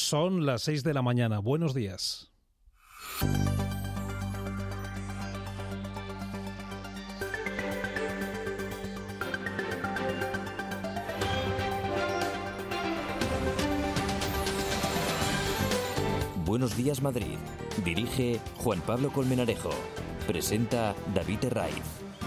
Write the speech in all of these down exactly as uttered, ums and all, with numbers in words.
Son las seis de la mañana. Buenos días. Buenos días, Madrid. Dirige Juan Pablo Colmenarejo. Presenta David Herraiz.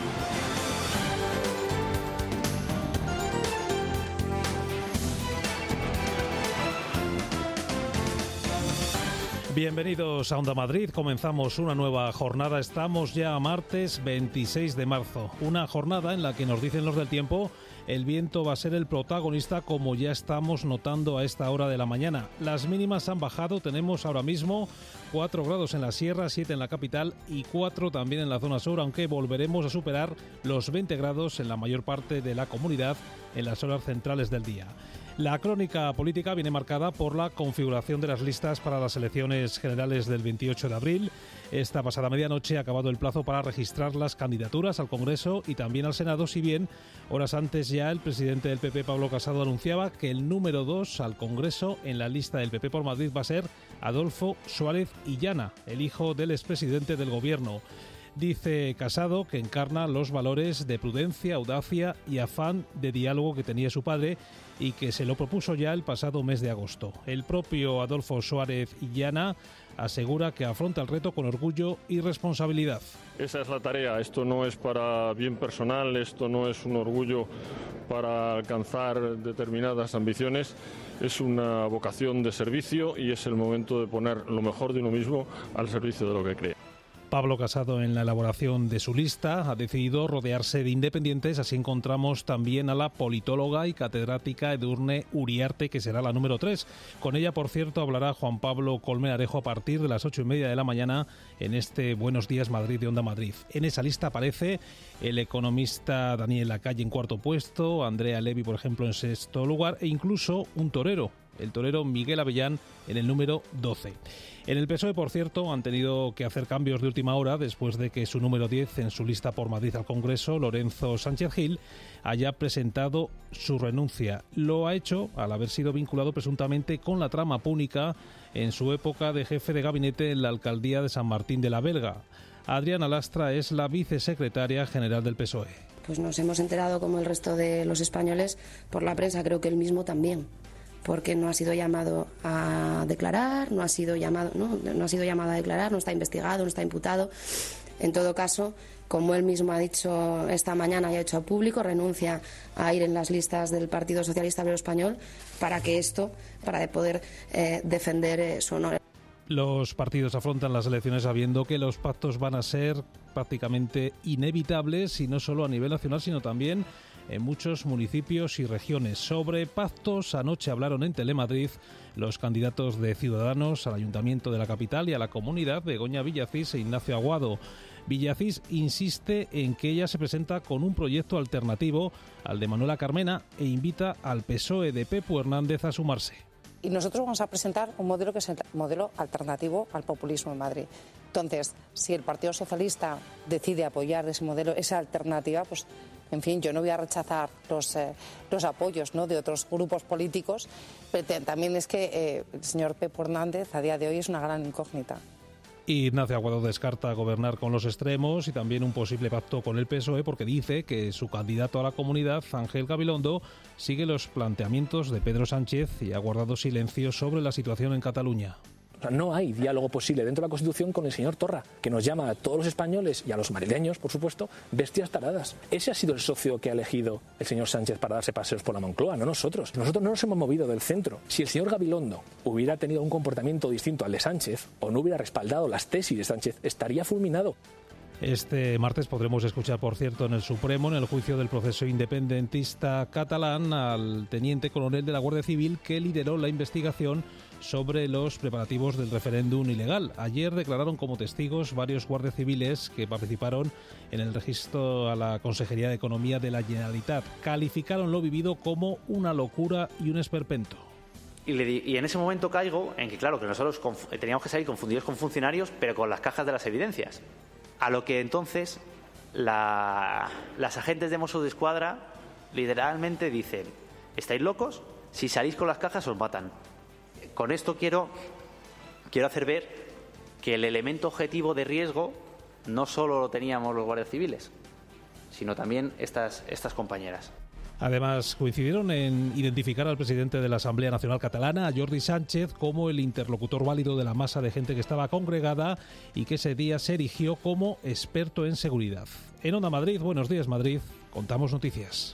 Bienvenidos a Onda Madrid. Comenzamos una nueva jornada. Estamos ya a martes veintiséis de marzo. Una jornada en la que nos dicen los del tiempo, el viento va a ser el protagonista, como ya estamos notando a esta hora de la mañana. Las mínimas han bajado. Tenemos ahora mismo cuatro grados en la sierra, siete en la capital y cuatro también en la zona sur, aunque volveremos a superar los veinte grados en la mayor parte de la comunidad en las horas centrales del día. La crónica política viene marcada por la configuración de las listas para las elecciones generales del veintiocho de abril. Esta pasada medianoche ha acabado el plazo para registrar las candidaturas al Congreso y también al Senado, si bien horas antes ya el presidente del P P, Pablo Casado, anunciaba que el número dos al Congreso en la lista del P P por Madrid va a ser Adolfo Suárez Illana, el hijo del expresidente del Gobierno. Dice Casado que encarna los valores de prudencia, audacia y afán de diálogo que tenía su padre y que se lo propuso ya el pasado mes de agosto. El propio Adolfo Suárez Illana asegura que afronta el reto con orgullo y responsabilidad. Esa es la tarea. Esto no es para bien personal, esto no es un orgullo para alcanzar determinadas ambiciones. Es una vocación de servicio y es el momento de poner lo mejor de uno mismo al servicio de lo que cree. Pablo Casado, en la elaboración de su lista, ha decidido rodearse de independientes. Así encontramos también a la politóloga y catedrática Edurne Uriarte, que será la número tres. Con ella, por cierto, hablará Juan Pablo Colmenarejo a partir de las ocho y media de la mañana en este Buenos Días Madrid de Onda Madrid. En esa lista aparece el economista Daniel Lacalle en cuarto puesto, Andrea Levy, por ejemplo, en sexto lugar, e incluso un torero, el torero Miguel Avellán, en el número doce. En el P S O E, por cierto, han tenido que hacer cambios de última hora después de que su número diez en su lista por Madrid al Congreso, Lorenzo Sánchez Gil, haya presentado su renuncia. Lo ha hecho al haber sido vinculado presuntamente con la trama púnica en su época de jefe de gabinete en la alcaldía de San Martín de la Belga. Adriana Lastra es la vicesecretaria general del P S O E. Pues nos hemos enterado, como el resto de los españoles, por la prensa, creo que él mismo también, porque no ha sido llamado a declarar, no ha sido llamado, no, no ha sido llamado a declarar, no está investigado, no está imputado. En todo caso, como él mismo ha dicho esta mañana y ha hecho público, renuncia a ir en las listas del Partido Socialista Obrero Español para que esto, para poder eh, defender eh, su honor. Los partidos afrontan las elecciones sabiendo que los pactos van a ser prácticamente inevitables, y no solo a nivel nacional, sino también en muchos municipios y regiones. Sobre pactos, anoche hablaron en Telemadrid los candidatos de Ciudadanos al Ayuntamiento de la capital y a la Comunidad, Begoña Villacís e Ignacio Aguado. Villacís insiste en que ella se presenta con un proyecto alternativo al de Manuela Carmena e invita al P S O E de Pepu Hernández a sumarse. Y nosotros vamos a presentar un modelo que es el modelo alternativo al populismo en Madrid. Entonces, si el Partido Socialista decide apoyar ese modelo, esa alternativa, pues, en fin, yo no voy a rechazar los, eh, los apoyos, ¿no?, de otros grupos políticos, pero también es que eh, el señor Pepu Hernández a día de hoy es una gran incógnita. Ignacio Aguado descarta gobernar con los extremos y también un posible pacto con el P S O E, porque dice que su candidato a la Comunidad, Ángel Gabilondo, sigue los planteamientos de Pedro Sánchez y ha guardado silencio sobre la situación en Cataluña. O sea, no hay diálogo posible dentro de la Constitución con el señor Torra, que nos llama a todos los españoles y a los madrileños, por supuesto, bestias taradas. Ese ha sido el socio que ha elegido el señor Sánchez para darse paseos por la Moncloa, no nosotros. Nosotros no nos hemos movido del centro. Si el señor Gabilondo hubiera tenido un comportamiento distinto al de Sánchez, o no hubiera respaldado las tesis de Sánchez, estaría fulminado. Este martes podremos escuchar, por cierto, en el Supremo, en el juicio del proceso independentista catalán, al teniente coronel de la Guardia Civil que lideró la investigación sobre los preparativos del referéndum ilegal. Ayer declararon como testigos varios guardias civiles que participaron en el registro a la Consejería de Economía de la Generalitat. Calificaron lo vivido como una locura y un esperpento. Y, le di, y en ese momento caigo en que, claro, que nosotros conf- teníamos que salir confundidos con funcionarios, pero con las cajas de las evidencias. A lo que entonces la, las agentes de Mossos d'Esquadra literalmente dicen: ¿estáis locos? Si salís con las cajas os matan. con esto quiero, quiero hacer ver que el elemento objetivo de riesgo no solo lo teníamos los guardias civiles, sino también estas, estas compañeras. Además, coincidieron en identificar al presidente de la Asamblea Nacional Catalana, a Jordi Sánchez, como el interlocutor válido de la masa de gente que estaba congregada y que ese día se erigió como experto en seguridad. En Onda Madrid, buenos días Madrid, contamos noticias.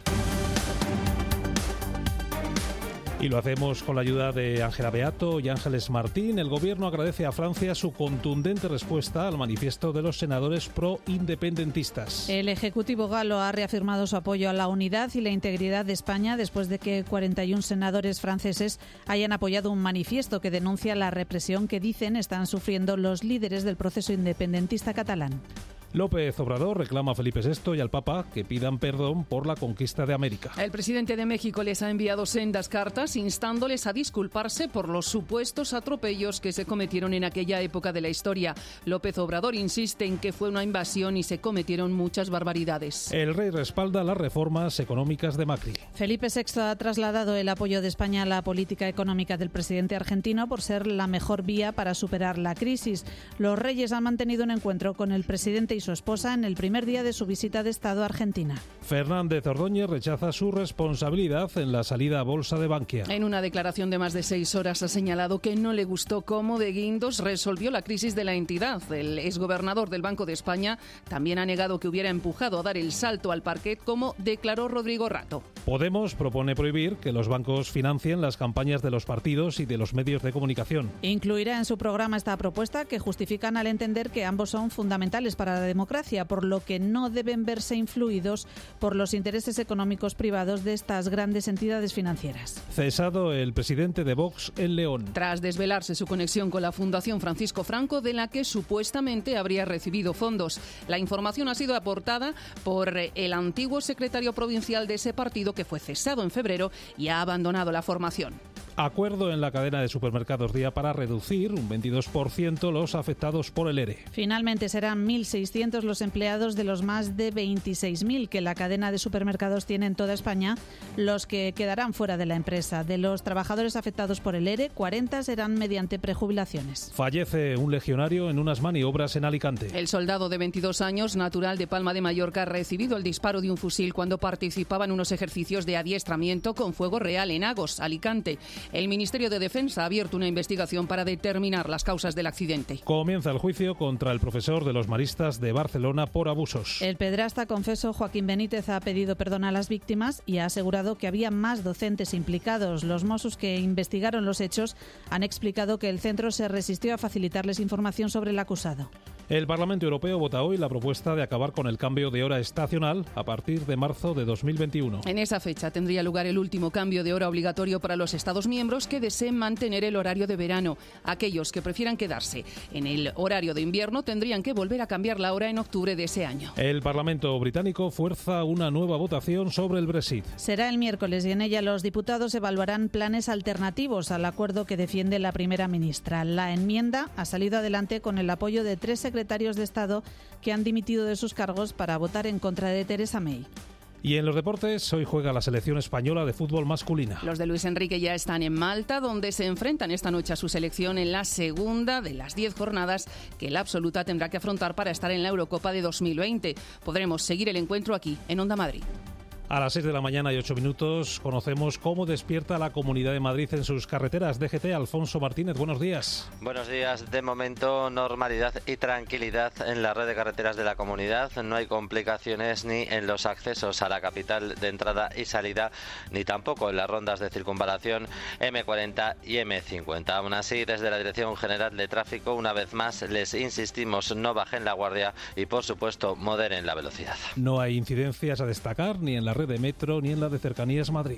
Y lo hacemos con la ayuda de Ángela Beato y Ángeles Martín. El Gobierno agradece a Francia su contundente respuesta al manifiesto de los senadores pro-independentistas. El Ejecutivo galo ha reafirmado su apoyo a la unidad y la integridad de España después de que cuarenta y un senadores franceses hayan apoyado un manifiesto que denuncia la represión que dicen están sufriendo los líderes del proceso independentista catalán. López Obrador reclama a Felipe sexto y al Papa que pidan perdón por la conquista de América. El presidente de México les ha enviado sendas cartas instándoles a disculparse por los supuestos atropellos que se cometieron en aquella época de la historia. López Obrador insiste en que fue una invasión y se cometieron muchas barbaridades. El rey respalda las reformas económicas de Macri. Felipe sexto ha trasladado el apoyo de España a la política económica del presidente argentino por ser la mejor vía para superar la crisis. Los reyes han mantenido un encuentro con el presidente y su esposa en el primer día de su visita de Estado a Argentina. Fernández Ordóñez rechaza su responsabilidad en la salida a bolsa de Bankia. En una declaración de más de seis horas ha señalado que no le gustó cómo De Guindos resolvió la crisis de la entidad. El exgobernador del Banco de España también ha negado que hubiera empujado a dar el salto al parquet, como declaró Rodrigo Rato. Podemos propone prohibir que los bancos financien las campañas de los partidos y de los medios de comunicación. Incluirá en su programa esta propuesta que justifican al entender que ambos son fundamentales para la democracia, por lo que no deben verse influidos por los intereses económicos privados de estas grandes entidades financieras. Cesado el presidente de Vox en León. Tras desvelarse su conexión con la Fundación Francisco Franco, de la que supuestamente habría recibido fondos. La información ha sido aportada por el antiguo secretario provincial de ese partido, que fue cesado en febrero y ha abandonado la formación. Acuerdo en la cadena de supermercados Día para reducir un veintidós por ciento los afectados por el ERE. Finalmente serán mil seiscientos los empleados de los más de veintiséis mil que la cadena de supermercados tiene en toda España, los que quedarán fuera de la empresa. De los trabajadores afectados por el ERE, cuarenta serán mediante prejubilaciones. Fallece un legionario en unas maniobras en Alicante. El soldado de veintidós años, natural de Palma de Mallorca, ha recibido el disparo de un fusil cuando participaba en unos ejercicios de adiestramiento con fuego real en Agos, Alicante. El Ministerio de Defensa ha abierto una investigación para determinar las causas del accidente. Comienza el juicio contra el profesor de los maristas de Barcelona por abusos. El pedrasta confeso Joaquín Benítez ha pedido perdón a las víctimas y ha asegurado que había más docentes implicados. Los Mossos que investigaron los hechos han explicado que el centro se resistió a facilitarles información sobre el acusado. El Parlamento Europeo vota hoy la propuesta de acabar con el cambio de hora estacional a partir de marzo de dos mil veintiuno. En esa fecha tendría lugar el último cambio de hora obligatorio para los Estados miembros que deseen mantener el horario de verano. Aquellos que prefieran quedarse en el horario de invierno tendrían que volver a cambiar la hora en octubre de ese año. El Parlamento británico fuerza una nueva votación sobre el Brexit. Será el miércoles y en ella los diputados evaluarán planes alternativos al acuerdo que defiende la primera ministra. La enmienda ha salido adelante con el apoyo de tres secretarios de Estado que han dimitido de sus cargos para votar en contra de Theresa May. Y en los deportes, hoy juega la selección española de fútbol masculina. Los de Luis Enrique ya están en Malta, donde se enfrentan esta noche a su selección en la segunda de las diez jornadas que la absoluta tendrá que afrontar para estar en la Eurocopa de dos mil veinte. Podremos seguir el encuentro aquí, en Onda Madrid. A las seis de la mañana y ocho minutos conocemos cómo despierta la Comunidad de Madrid en sus carreteras. D G T, Alfonso Martínez, buenos días. Buenos días. De momento, normalidad y tranquilidad en la red de carreteras de la comunidad. No hay complicaciones ni en los accesos a la capital de entrada y salida, ni tampoco en las rondas de circunvalación eme cuarenta y eme cincuenta. Aún así, desde la Dirección General de Tráfico, una vez más, les insistimos, no bajen la guardia y, por supuesto, moderen la velocidad. No hay incidencias a destacar ni en la red de metro ni en la de Cercanías Madrid.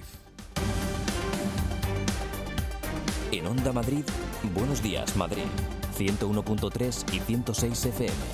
En Onda Madrid, Buenos Días Madrid, ciento uno punto tres y ciento seis efe eme.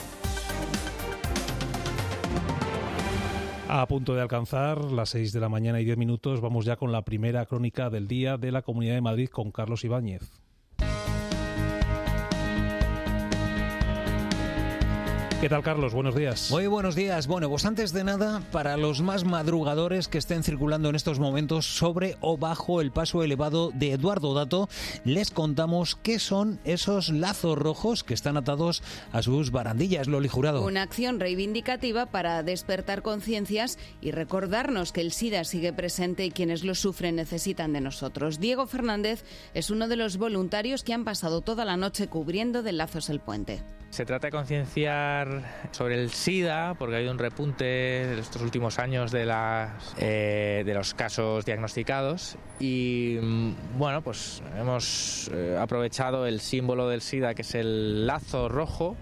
A punto de alcanzar las seis de la mañana y diez minutos, vamos ya con la primera crónica del día de la Comunidad de Madrid con Carlos Ibáñez. ¿Qué tal, Carlos? Buenos días. Muy buenos días. Bueno, pues antes de nada, para los más madrugadores que estén circulando en estos momentos sobre o bajo el paso elevado de Eduardo Dato, les contamos qué son esos lazos rojos que están atados a sus barandillas. Loli Jurado. Una acción reivindicativa para despertar conciencias y recordarnos que el SIDA sigue presente y quienes lo sufren necesitan de nosotros. Diego Fernández es uno de los voluntarios que han pasado toda la noche cubriendo de lazos el puente. Se trata de concienciar sobre el SIDA, porque ha habido un repunte en estos últimos años de, las, eh, de los casos diagnosticados y, bueno, pues hemos eh, aprovechado el símbolo del SIDA, que es el lazo rojo,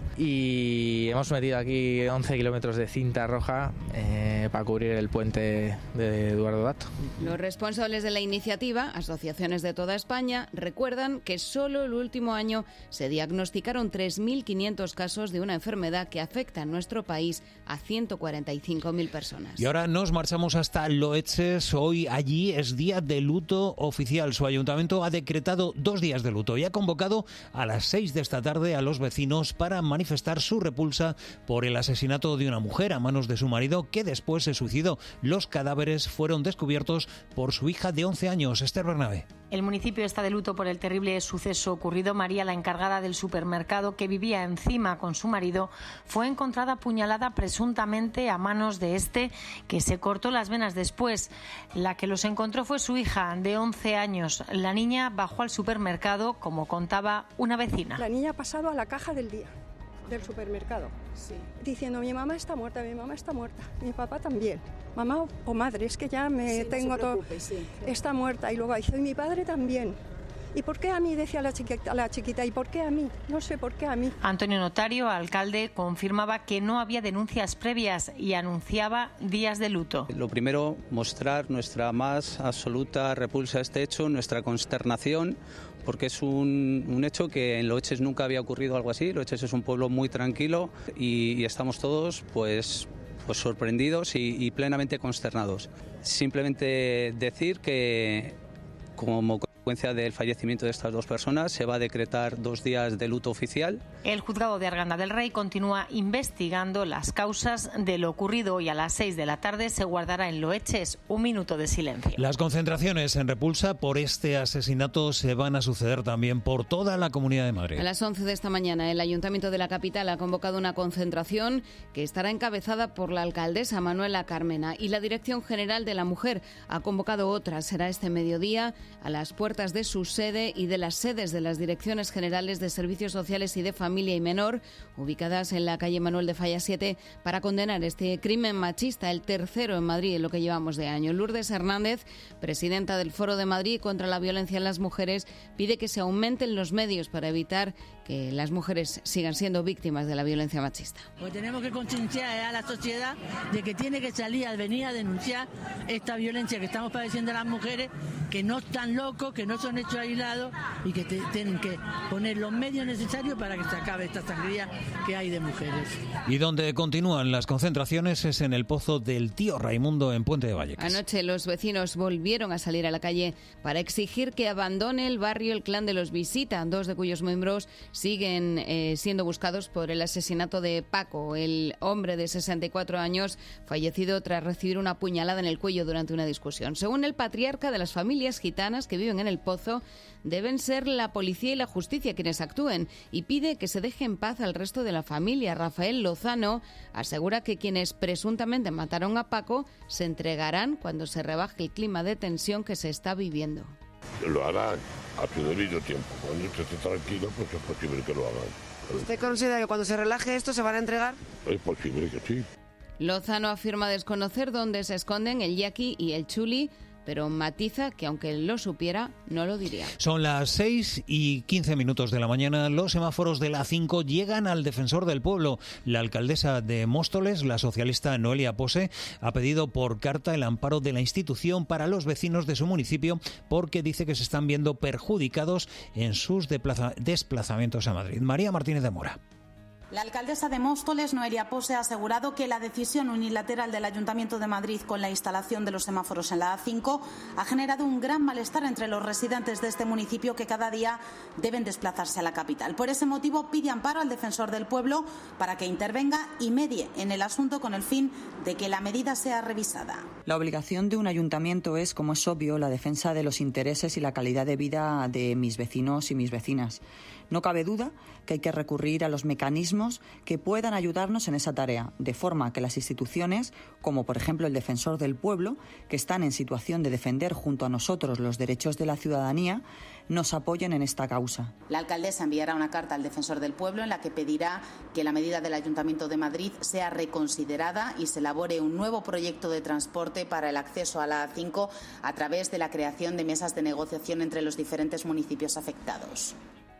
y hemos metido aquí once kilómetros de cinta roja eh, para cubrir el puente de Eduardo Dato. Los responsables de la iniciativa, asociaciones de toda España, recuerdan que solo el último año se diagnosticaron tres mil quinientos casos de una enfermedad que afecta en nuestro país a ciento cuarenta y cinco mil personas. Y ahora nos marchamos hasta Loeches. Hoy allí es día de luto oficial. Su ayuntamiento ha decretado dos días de luto y ha convocado a las seis de esta tarde a los vecinos para manifestar su repulsa por el asesinato de una mujer a manos de su marido, que después se suicidó. Los cadáveres fueron descubiertos por su hija de once años, Esther Bernabé. El municipio está de luto por el terrible suceso ocurrido. María, la encargada del supermercado que vivía encima con su marido, fue encontrada apuñalada presuntamente a manos de este, que se cortó las venas después. La que los encontró fue su hija de once años. La niña bajó al supermercado, como contaba una vecina. La niña ha pasado a la caja del día del supermercado, sí, diciendo: mi mamá está muerta, mi mamá está muerta, mi papá también. Mamá o madre, es que ya me sí, tengo no todo, sí, claro. Está muerta. Y luego dice: y mi padre también. ¿Y por qué a mí? Decía la chiquita, la chiquita, ¿y por qué a mí? No sé por qué a mí. Antonio Notario, alcalde, confirmaba que no había denuncias previas y anunciaba días de luto. Lo primero, mostrar nuestra más absoluta repulsa a este hecho, nuestra consternación, porque es un, un hecho que en Loeches nunca había ocurrido algo así. Loeches es un pueblo muy tranquilo y, y estamos todos, pues... pues sorprendidos y, y plenamente consternados. Simplemente decir que, como consecuencia del fallecimiento de estas dos personas, se va a decretar dos días de luto oficial. El juzgado de Arganda del Rey continúa investigando las causas de lo ocurrido y a las seis de la tarde se guardará en Loeches un minuto de silencio. Las concentraciones en repulsa por este asesinato se van a suceder también por toda la Comunidad de Madrid. A las once de esta mañana, el Ayuntamiento de la capital ha convocado una concentración que estará encabezada por la alcaldesa Manuela Carmena, y la Dirección General de la Mujer ha convocado otra. Será este mediodía a las puertas de su sede y de las sedes de las Direcciones Generales de Servicios Sociales y de Familia y Menor, ubicadas en la calle Manuel de Falla siete, para condenar este crimen machista, el tercero en Madrid en lo que llevamos de año. Lourdes Hernández, presidenta del Foro de Madrid contra la Violencia en las Mujeres, pide que se aumenten los medios para evitar que las mujeres sigan siendo víctimas de la violencia machista. Pues tenemos que concienciar a la sociedad de que tiene que salir al venir a denunciar esta violencia que estamos padeciendo las mujeres, que no están locos, que no son hechos aislados y que te, tienen que poner los medios necesarios para que se acabe esta sangría que hay de mujeres. Y donde continúan las concentraciones es en el Pozo del Tío Raimundo en Puente de Vallecas. Anoche los vecinos volvieron a salir a la calle para exigir que abandone el barrio el clan de los Visita, dos de cuyos miembros siguen eh, siendo buscados por el asesinato de Paco, el hombre de sesenta y cuatro años fallecido tras recibir una puñalada en el cuello durante una discusión. Según el patriarca de las familias gitanas que viven en el Pozo, deben ser la policía y la justicia quienes actúen, y pide que se deje en paz al resto de la familia. Rafael Lozano asegura que quienes presuntamente mataron a Paco se entregarán cuando se rebaje el clima de tensión que se está viviendo. Lo harán a su debido tiempo. Cuando usted esté tranquilo, pues es posible que lo hagan. ¿Usted considera que cuando se relaje esto se van a entregar? Es posible que sí. Lozano afirma desconocer dónde se esconden el Yaqui y el Chuli, pero matiza que aunque lo supiera, no lo diría. Son las seis y quince minutos de la mañana. Los semáforos de la cinco llegan al defensor del pueblo. La alcaldesa de Móstoles, la socialista Noelia Pose, ha pedido por carta el amparo de la institución para los vecinos de su municipio, porque dice que se están viendo perjudicados en sus desplaza- desplazamientos a Madrid. María Martínez de Mora. La alcaldesa de Móstoles, Noelia Pose, ha asegurado que la decisión unilateral del Ayuntamiento de Madrid con la instalación de los semáforos en la A cinco ha generado un gran malestar entre los residentes de este municipio que cada día deben desplazarse a la capital. Por ese motivo pide amparo al defensor del pueblo para que intervenga y medie en el asunto con el fin de que la medida sea revisada. La obligación de un ayuntamiento es, como es obvio, la defensa de los intereses y la calidad de vida de mis vecinos y mis vecinas. No cabe duda que hay que recurrir a los mecanismos que puedan ayudarnos en esa tarea, de forma que las instituciones, como por ejemplo el Defensor del Pueblo, que están en situación de defender junto a nosotros los derechos de la ciudadanía, nos apoyen en esta causa. La alcaldesa enviará una carta al Defensor del Pueblo en la que pedirá que la medida del Ayuntamiento de Madrid sea reconsiderada y se elabore un nuevo proyecto de transporte para el acceso a la A cinco a través de la creación de mesas de negociación entre los diferentes municipios afectados.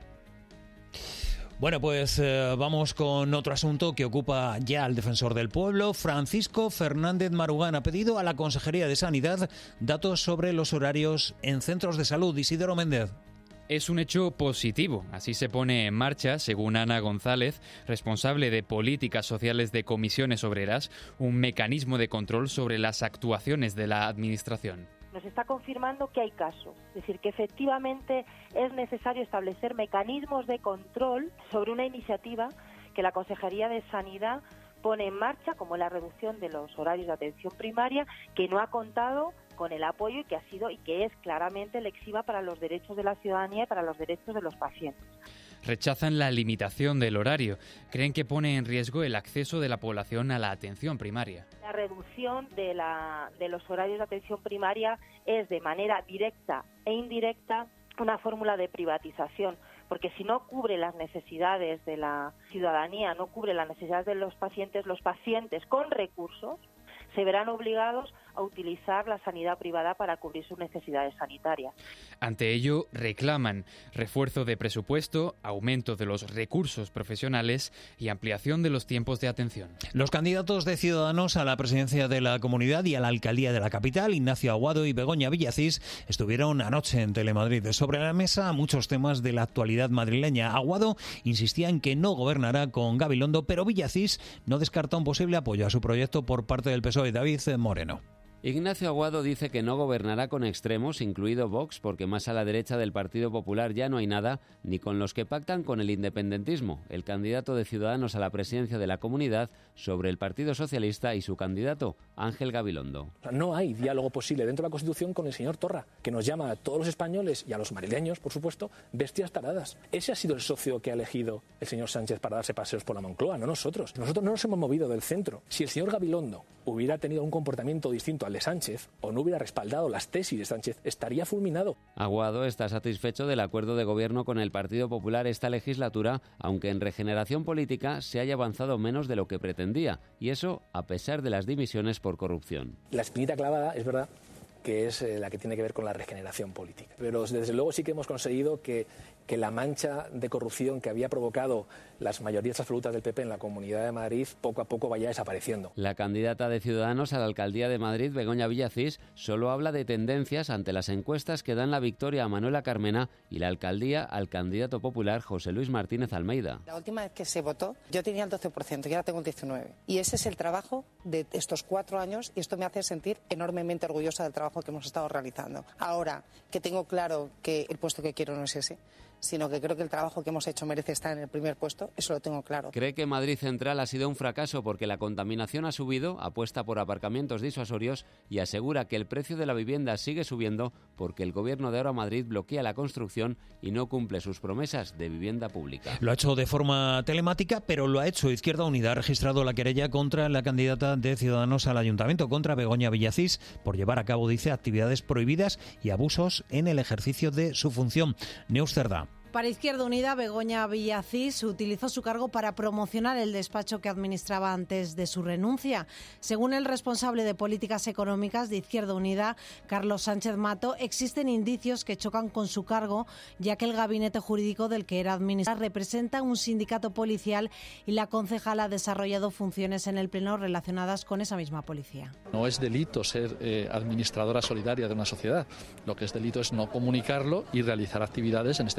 Bueno, pues eh, vamos con otro asunto que ocupa ya al Defensor del Pueblo. Francisco Fernández Marugán ha pedido a la Consejería de Sanidad datos sobre los horarios en centros de salud. Isidoro Méndez. Es un hecho positivo. Así se pone en marcha, según Ana González, responsable de políticas sociales de Comisiones Obreras, un mecanismo de control sobre las actuaciones de la Administración. Nos está confirmando que hay casos, es decir, que efectivamente es necesario establecer mecanismos de control sobre una iniciativa que la Consejería de Sanidad pone en marcha, como la reducción de los horarios de atención primaria, que no ha contado con el apoyo y que ha sido y que es claramente lesiva para los derechos de la ciudadanía y para los derechos de los pacientes. Rechazan la limitación del horario. Creen que pone en riesgo el acceso de la población a la atención primaria. La reducción de, la, de los horarios de atención primaria es de manera directa e indirecta una fórmula de privatización, porque si no cubre las necesidades de la ciudadanía, no cubre las necesidades de los pacientes, los pacientes con recursos se verán obligados a utilizar la sanidad privada para cubrir sus necesidades sanitarias. Ante ello, reclaman refuerzo de presupuesto, aumento de los recursos profesionales y ampliación de los tiempos de atención. Los candidatos de Ciudadanos a la presidencia de la Comunidad y a la alcaldía de la capital, Ignacio Aguado y Begoña Villacís, estuvieron anoche en Telemadrid. Sobre la mesa, muchos temas de la actualidad madrileña. Aguado insistía en que no gobernará con Gabilondo, pero Villacís no descarta un posible apoyo a su proyecto por parte del P S O E. David Moreno. Ignacio Aguado dice que no gobernará con extremos, incluido Vox, porque más a la derecha del Partido Popular ya no hay nada, ni con los que pactan con el independentismo, el candidato de Ciudadanos a la presidencia de la Comunidad, sobre el Partido Socialista y su candidato, Ángel Gabilondo. No hay diálogo posible dentro de la Constitución con el señor Torra, que nos llama a todos los españoles y a los madrileños, por supuesto, bestias taradas. Ese ha sido el socio que ha elegido el señor Sánchez para darse paseos por la Moncloa, no nosotros. Nosotros no nos hemos movido del centro. Si el señor Gabilondo hubiera tenido un comportamiento distinto al de Sánchez o no hubiera respaldado las tesis de Sánchez, estaría fulminado. Aguado está satisfecho del acuerdo de gobierno con el Partido Popular esta legislatura, aunque en regeneración política se haya avanzado menos de lo que pretendía, y eso a pesar de las dimisiones por corrupción. La espinita clavada, es verdad, que es eh, la que tiene que ver con la regeneración política. Pero desde luego sí que hemos conseguido que, que la mancha de corrupción que había provocado las mayorías absolutas del P P en la Comunidad de Madrid poco a poco vaya desapareciendo. La candidata de Ciudadanos a la alcaldía de Madrid, Begoña Villacís, solo habla de tendencias ante las encuestas que dan la victoria a Manuela Carmena y la alcaldía al candidato popular José Luis Martínez Almeida. La última vez que se votó yo tenía el doce por ciento y ahora tengo el diecinueve por ciento. Y ese es el trabajo de estos cuatro años y esto me hace sentir enormemente orgullosa del trabajo que hemos estado realizando. Ahora que tengo claro que el puesto que quiero no es ese, sino que creo que el trabajo que hemos hecho merece estar en el primer puesto, eso lo tengo claro. Cree que Madrid Central ha sido un fracaso porque la contaminación ha subido, apuesta por aparcamientos disuasorios y asegura que el precio de la vivienda sigue subiendo porque el gobierno de Ahora Madrid bloquea la construcción y no cumple sus promesas de vivienda pública. Lo ha hecho de forma telemática, pero lo ha hecho Izquierda Unida. Ha registrado la querella contra la candidata de Ciudadanos al Ayuntamiento, contra Begoña Villacís, por llevar a cabo, dice, actividades prohibidas y abusos en el ejercicio de su función. Neus Cerdá. Para Izquierda Unida, Begoña Villacís utilizó su cargo para promocionar el despacho que administraba antes de su renuncia. Según el responsable de políticas económicas de Izquierda Unida, Carlos Sánchez Mato, existen indicios que chocan con su cargo, ya que el gabinete jurídico del que era administrador representa un sindicato policial y la concejal ha desarrollado funciones en el Pleno relacionadas con esa misma policía. No es delito ser eh, administradora solidaria de una sociedad. Lo que es delito es no comunicarlo y realizar actividades, en este caso,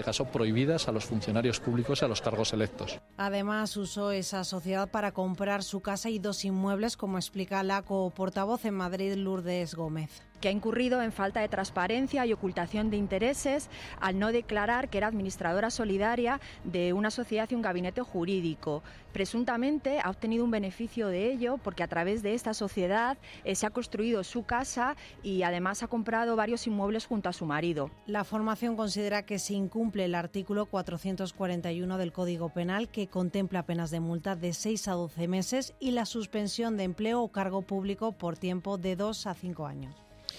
prohibidas a los funcionarios públicos y a los cargos electos. Además, usó esa sociedad para comprar su casa y dos inmuebles, como explica la coportavoz en Madrid, Lourdes Gómez. Que ha incurrido en falta de transparencia y ocultación de intereses al no declarar que era administradora solidaria de una sociedad y un gabinete jurídico. Presuntamente ha obtenido un beneficio de ello porque a través de esta sociedad eh, se ha construido su casa y además ha comprado varios inmuebles junto a su marido. La formación considera que se incumple el artículo cuatrocientos cuarenta y uno del Código Penal, que contempla penas de multa de seis a doce meses y la suspensión de empleo o cargo público por tiempo de dos a cinco años.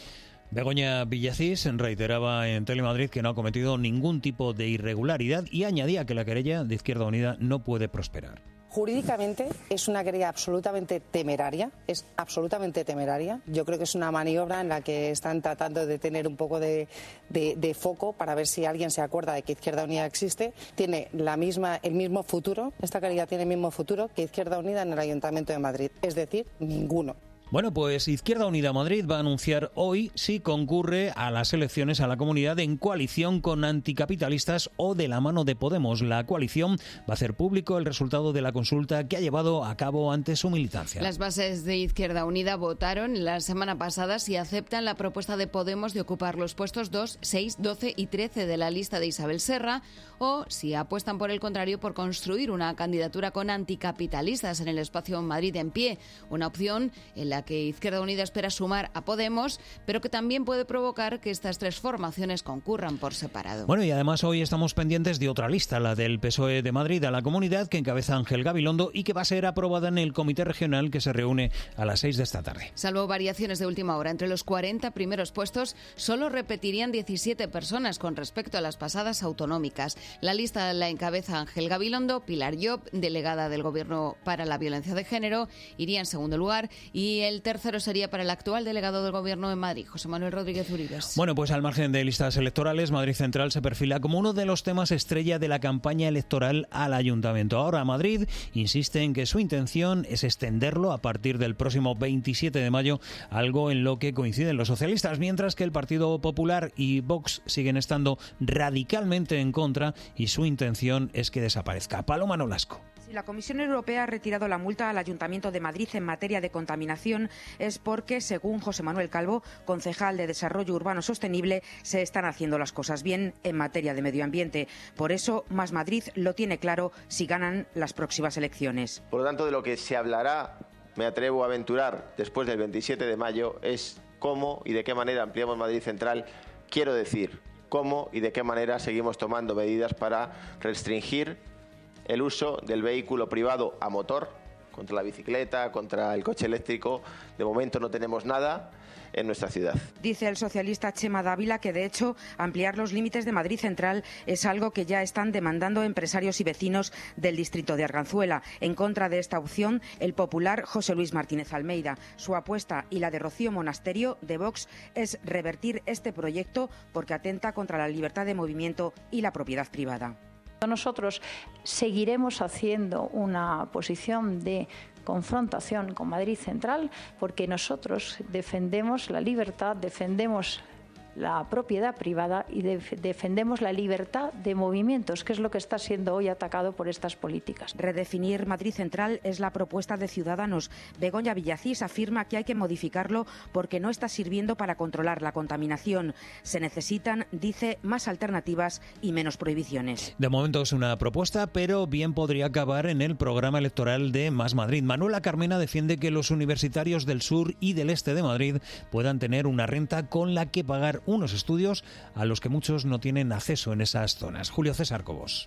Begoña Villacís reiteraba en Telemadrid que no ha cometido ningún tipo de irregularidad y añadía que la querella de Izquierda Unida no puede prosperar. Jurídicamente es una querella absolutamente temeraria, es absolutamente temeraria. Yo creo que es una maniobra en la que están tratando de tener un poco de, de, de foco para ver si alguien se acuerda de que Izquierda Unida existe. Tiene la misma, el mismo futuro, esta querella tiene el mismo futuro que Izquierda Unida en el Ayuntamiento de Madrid, es decir, ninguno. Bueno, pues Izquierda Unida Madrid va a anunciar hoy si concurre a las elecciones a la comunidad en coalición con anticapitalistas o de la mano de Podemos. La coalición va a hacer público el resultado de la consulta que ha llevado a cabo ante su militancia. Las bases de Izquierda Unida votaron la semana pasada si aceptan la propuesta de Podemos de ocupar los puestos dos, seis, doce y trece de la lista de Isabel Serra, o si apuestan por el contrario por construir una candidatura con anticapitalistas en el espacio Madrid en pie, una opción en la que Izquierda Unida espera sumar a Podemos, pero que también puede provocar que estas tres formaciones concurran por separado. Bueno, y además hoy estamos pendientes de otra lista, la del P S O E de Madrid a la comunidad, que encabeza Ángel Gabilondo y que va a ser aprobada en el Comité Regional, que se reúne a las seis de esta tarde. Salvo variaciones de última hora, entre los cuarenta primeros puestos solo repetirían diecisiete personas con respecto a las pasadas autonómicas. La lista la encabeza Ángel Gabilondo, Pilar Llop, delegada del Gobierno para la Violencia de Género, iría en segundo lugar, y el tercero sería para el actual delegado del Gobierno en Madrid, José Manuel Rodríguez Uribes. Bueno, pues al margen de listas electorales, Madrid Central se perfila como uno de los temas estrella de la campaña electoral al Ayuntamiento. Ahora Madrid insiste en que su intención es extenderlo a partir del próximo veintisiete de mayo, algo en lo que coinciden los socialistas, mientras que el Partido Popular y Vox siguen estando radicalmente en contra y su intención es que desaparezca. Paloma Nolasco. Si la Comisión Europea ha retirado la multa al Ayuntamiento de Madrid en materia de contaminación es porque, según José Manuel Calvo, concejal de Desarrollo Urbano Sostenible, se están haciendo las cosas bien en materia de medio ambiente. Por eso, Más Madrid lo tiene claro si ganan las próximas elecciones. Por lo tanto, de lo que se hablará, me atrevo a aventurar, después del veintisiete de mayo, es cómo y de qué manera ampliamos Madrid Central. Quiero decir, cómo y de qué manera seguimos tomando medidas para restringir el uso del vehículo privado a motor, contra la bicicleta, contra el coche eléctrico. De momento no tenemos nada en nuestra ciudad. Dice el socialista Chema Dávila que, de hecho, ampliar los límites de Madrid Central es algo que ya están demandando empresarios y vecinos del distrito de Arganzuela. En contra de esta opción, el popular José Luis Martínez Almeida. Su apuesta y la de Rocío Monasterio, de Vox, es revertir este proyecto porque atenta contra la libertad de movimiento y la propiedad privada. Nosotros seguiremos haciendo una posición de confrontación con Madrid Central porque nosotros defendemos la libertad, defendemos la propiedad privada y def- defendemos la libertad de movimientos, que es lo que está siendo hoy atacado por estas políticas. Redefinir Madrid Central es la propuesta de Ciudadanos. Begoña Villacís afirma que hay que modificarlo porque no está sirviendo para controlar la contaminación. Se necesitan, dice, más alternativas y menos prohibiciones. De momento es una propuesta, pero bien podría acabar en el programa electoral de Más Madrid. Manuela Carmena defiende que los universitarios del sur y del este de Madrid puedan tener una renta con la que pagar unos estudios a los que muchos no tienen acceso en esas zonas. Julio César Cobos.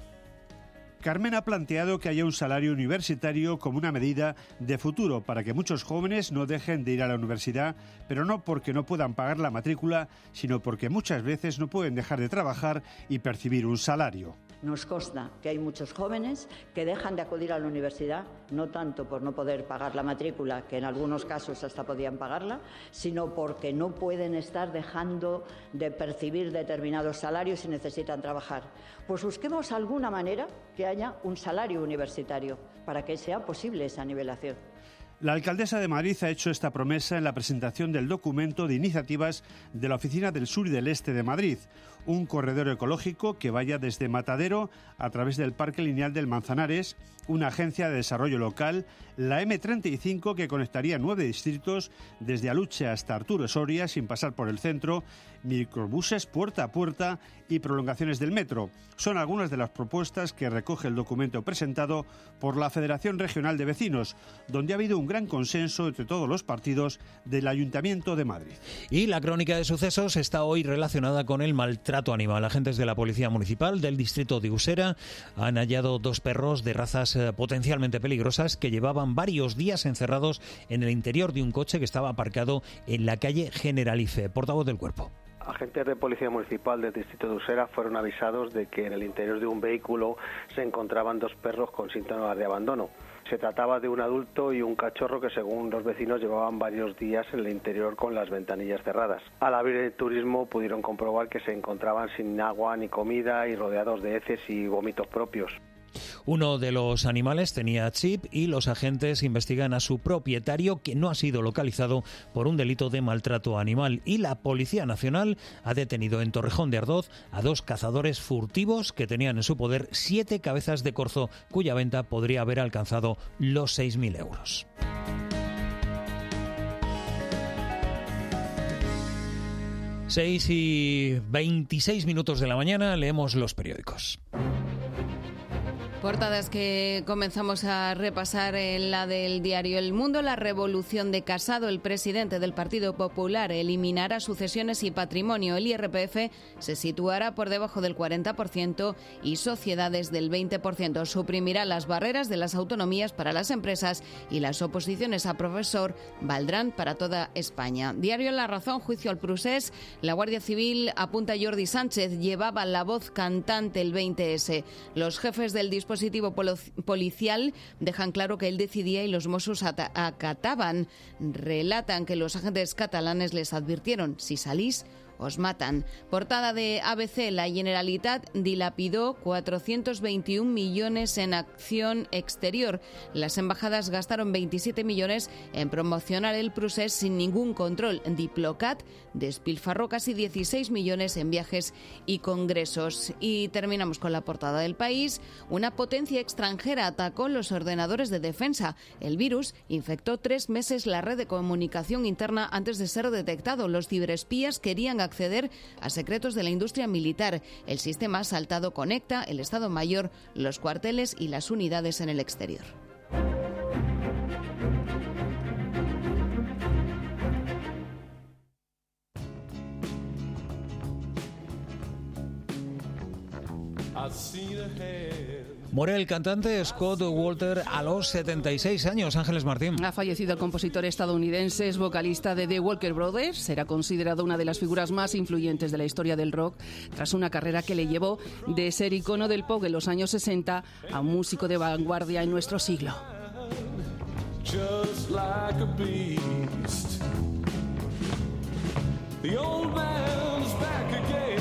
Carmen ha planteado que haya un salario universitario como una medida de futuro para que muchos jóvenes no dejen de ir a la universidad, pero no porque no puedan pagar la matrícula, sino porque muchas veces no pueden dejar de trabajar y percibir un salario. Nos consta que hay muchos jóvenes que dejan de acudir a la universidad, no tanto por no poder pagar la matrícula, que en algunos casos hasta podían pagarla, sino porque no pueden estar dejando de percibir determinados salarios y necesitan trabajar. Pues busquemos alguna manera que haya un salario universitario para que sea posible esa nivelación. La alcaldesa de Madrid ha hecho esta promesa en la presentación del documento de iniciativas de la Oficina del Sur y del Este de Madrid, un corredor ecológico que vaya desde Matadero a través del Parque Lineal del Manzanares, una agencia de desarrollo local, la eme treinta y cinco que conectaría nueve distritos desde Aluche hasta Arturo Soria sin pasar por el centro, microbuses puerta a puerta y prolongaciones del metro. Son algunas de las propuestas que recoge el documento presentado por la Federación Regional de Vecinos, donde ha habido un gran consenso entre todos los partidos del Ayuntamiento de Madrid. Y la crónica de sucesos está hoy relacionada con el maltrato animal. Agentes de la Policía Municipal del distrito de Usera han hallado dos perros de razas eh, potencialmente peligrosas que llevaban varios días encerrados en el interior de un coche que estaba aparcado en la calle Generalife. Portavoz del Cuerpo. Agentes de Policía Municipal del distrito de Usera fueron avisados de que en el interior de un vehículo se encontraban dos perros con síntomas de abandono. Se trataba de un adulto y un cachorro que, según los vecinos, llevaban varios días en el interior con las ventanillas cerradas. Al abrir el turismo pudieron comprobar que se encontraban sin agua ni comida y rodeados de heces y vómitos propios. Uno de los animales tenía chip y los agentes investigan a su propietario, que no ha sido localizado por un delito de maltrato animal. Y la Policía Nacional ha detenido en Torrejón de Ardoz a dos cazadores furtivos que tenían en su poder siete cabezas de corzo, cuya venta podría haber alcanzado los seis mil euros. seis y veintiséis minutos de la mañana, leemos los periódicos. Portadas que comenzamos a repasar en la del diario El Mundo. La revolución de Casado. El presidente del Partido Popular eliminará sucesiones y patrimonio. El I R P F se situará por debajo del cuarenta por ciento y sociedades del veinte por ciento. Suprimirá las barreras de las autonomías para las empresas y las oposiciones a profesor valdrán para toda España. Diario La Razón. Juicio al Prusés. La Guardia Civil apunta a Jordi Sánchez. Llevaba la voz cantante el veinte ese. Los jefes del dispositivo policial dejan claro que él decidía y los Mossos acataban. Relatan que los agentes catalanes les advirtieron: si salís, os matan. Portada de A B C. La Generalitat dilapidó cuatrocientos veintiún millones en acción exterior. Las embajadas gastaron veintisiete millones en promocionar el Prusés sin ningún control. Diplocat despilfarró casi dieciséis millones en viajes y congresos. Y terminamos con la portada del País. Una potencia extranjera atacó los ordenadores de defensa. El virus infectó tres meses la red de comunicación interna antes de ser detectado. Los ciberespías querían acceder a secretos de la industria militar. El sistema saltado conecta el Estado Mayor, los cuarteles y las unidades en el exterior. Muere el cantante Scott Walter a los setenta y seis años. Ángeles Martín. Ha fallecido el compositor estadounidense, es vocalista de The Walker Brothers. Será considerado una de las figuras más influyentes de la historia del rock, tras una carrera que le llevó de ser icono del pop en los años sesenta a un músico de vanguardia en nuestro siglo. Just like a beast. The old man's back again.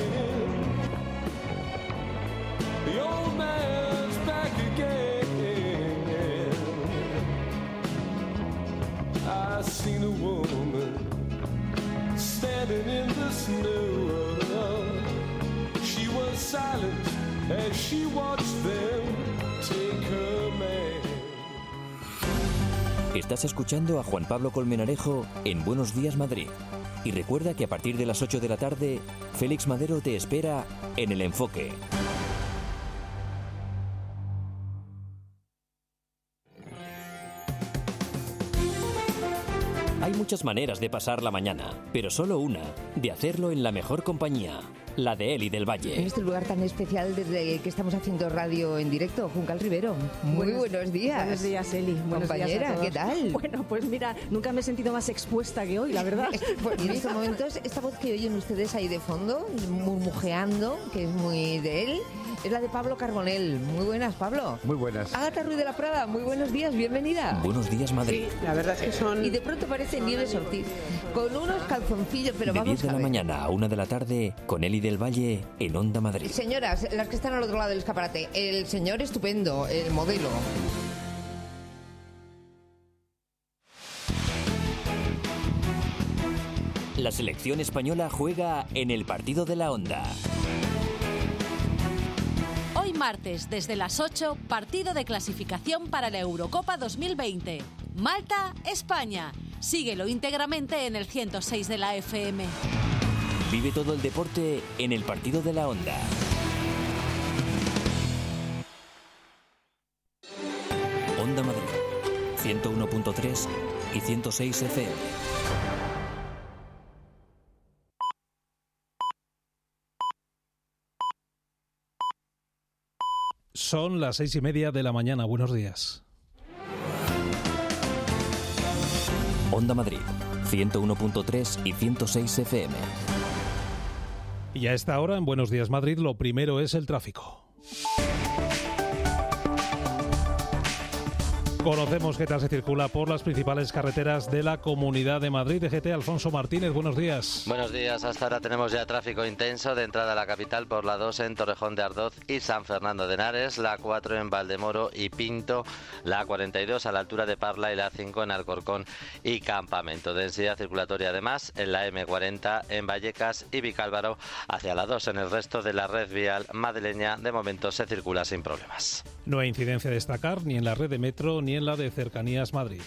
The old man's back again. I seen a woman standing in the snow. She was silent as she watched them take her man. Estás escuchando a Juan Pablo Colmenarejo en Buenos Días Madrid. Y recuerda que a partir de las ocho de la tarde, Félix Madero te espera en El Enfoque. Hay muchas maneras de pasar la mañana, pero solo una, de hacerlo en la mejor compañía, la de Eli del Valle. En este lugar tan especial desde que estamos haciendo radio en directo, Juncal Rivero. Muy buenos, buenos días. Buenos días, Eli. Buenos Compañera, días a todos. ¿Qué tal? Bueno, pues mira, nunca me he sentido más expuesta que hoy, la verdad. Pues en estos momentos, esta voz que oyen ustedes ahí de fondo, murmujeando, que es muy de él, es la de Pablo Carbonell. Muy buenas, Pablo. Muy buenas. Ágata Ruiz de la Prada, muy buenos días, bienvenida. Buenos días, Madrid. Sí, la verdad es que son... Y de pronto parece Nieves Ortiz, con unos calzoncillos, pero de vamos a ver. diez de la mañana a una de la tarde, con Eli del Valle en Onda Madrid. Señoras, las que están al otro lado del escaparate, el señor estupendo, el modelo. La selección española juega en el partido de la Onda. Hoy martes, desde las ocho, partido de clasificación para la Eurocopa dos mil veinte. Malta, España. Síguelo íntegramente en el ciento seis de la F M. Vive todo el deporte en el partido de la Onda. Onda Madrid, ciento uno punto tres y ciento seis F M. Son las seis y media de la mañana. Buenos días. Onda Madrid, ciento uno punto tres y ciento seis F M. Y a esta hora, en Buenos Días Madrid, lo primero es el tráfico. Conocemos qué tal se circula por las principales carreteras de la Comunidad de Madrid. D G T, Alfonso Martínez, buenos días. Buenos días, hasta ahora tenemos ya tráfico intenso de entrada a la capital por la dos en Torrejón de Ardoz y San Fernando de Henares, la cuatro en Valdemoro y Pinto, la cuarenta y dos a la altura de Parla y la cinco en Alcorcón y Campamento. Densidad circulatoria además en la eme cuarenta en Vallecas y Vicálvaro hacia la dos en el resto de la red vial madrileña. De momento se circula sin problemas. No hay incidencia a destacar ni en la red de metro ni en la de Cercanías Madrid.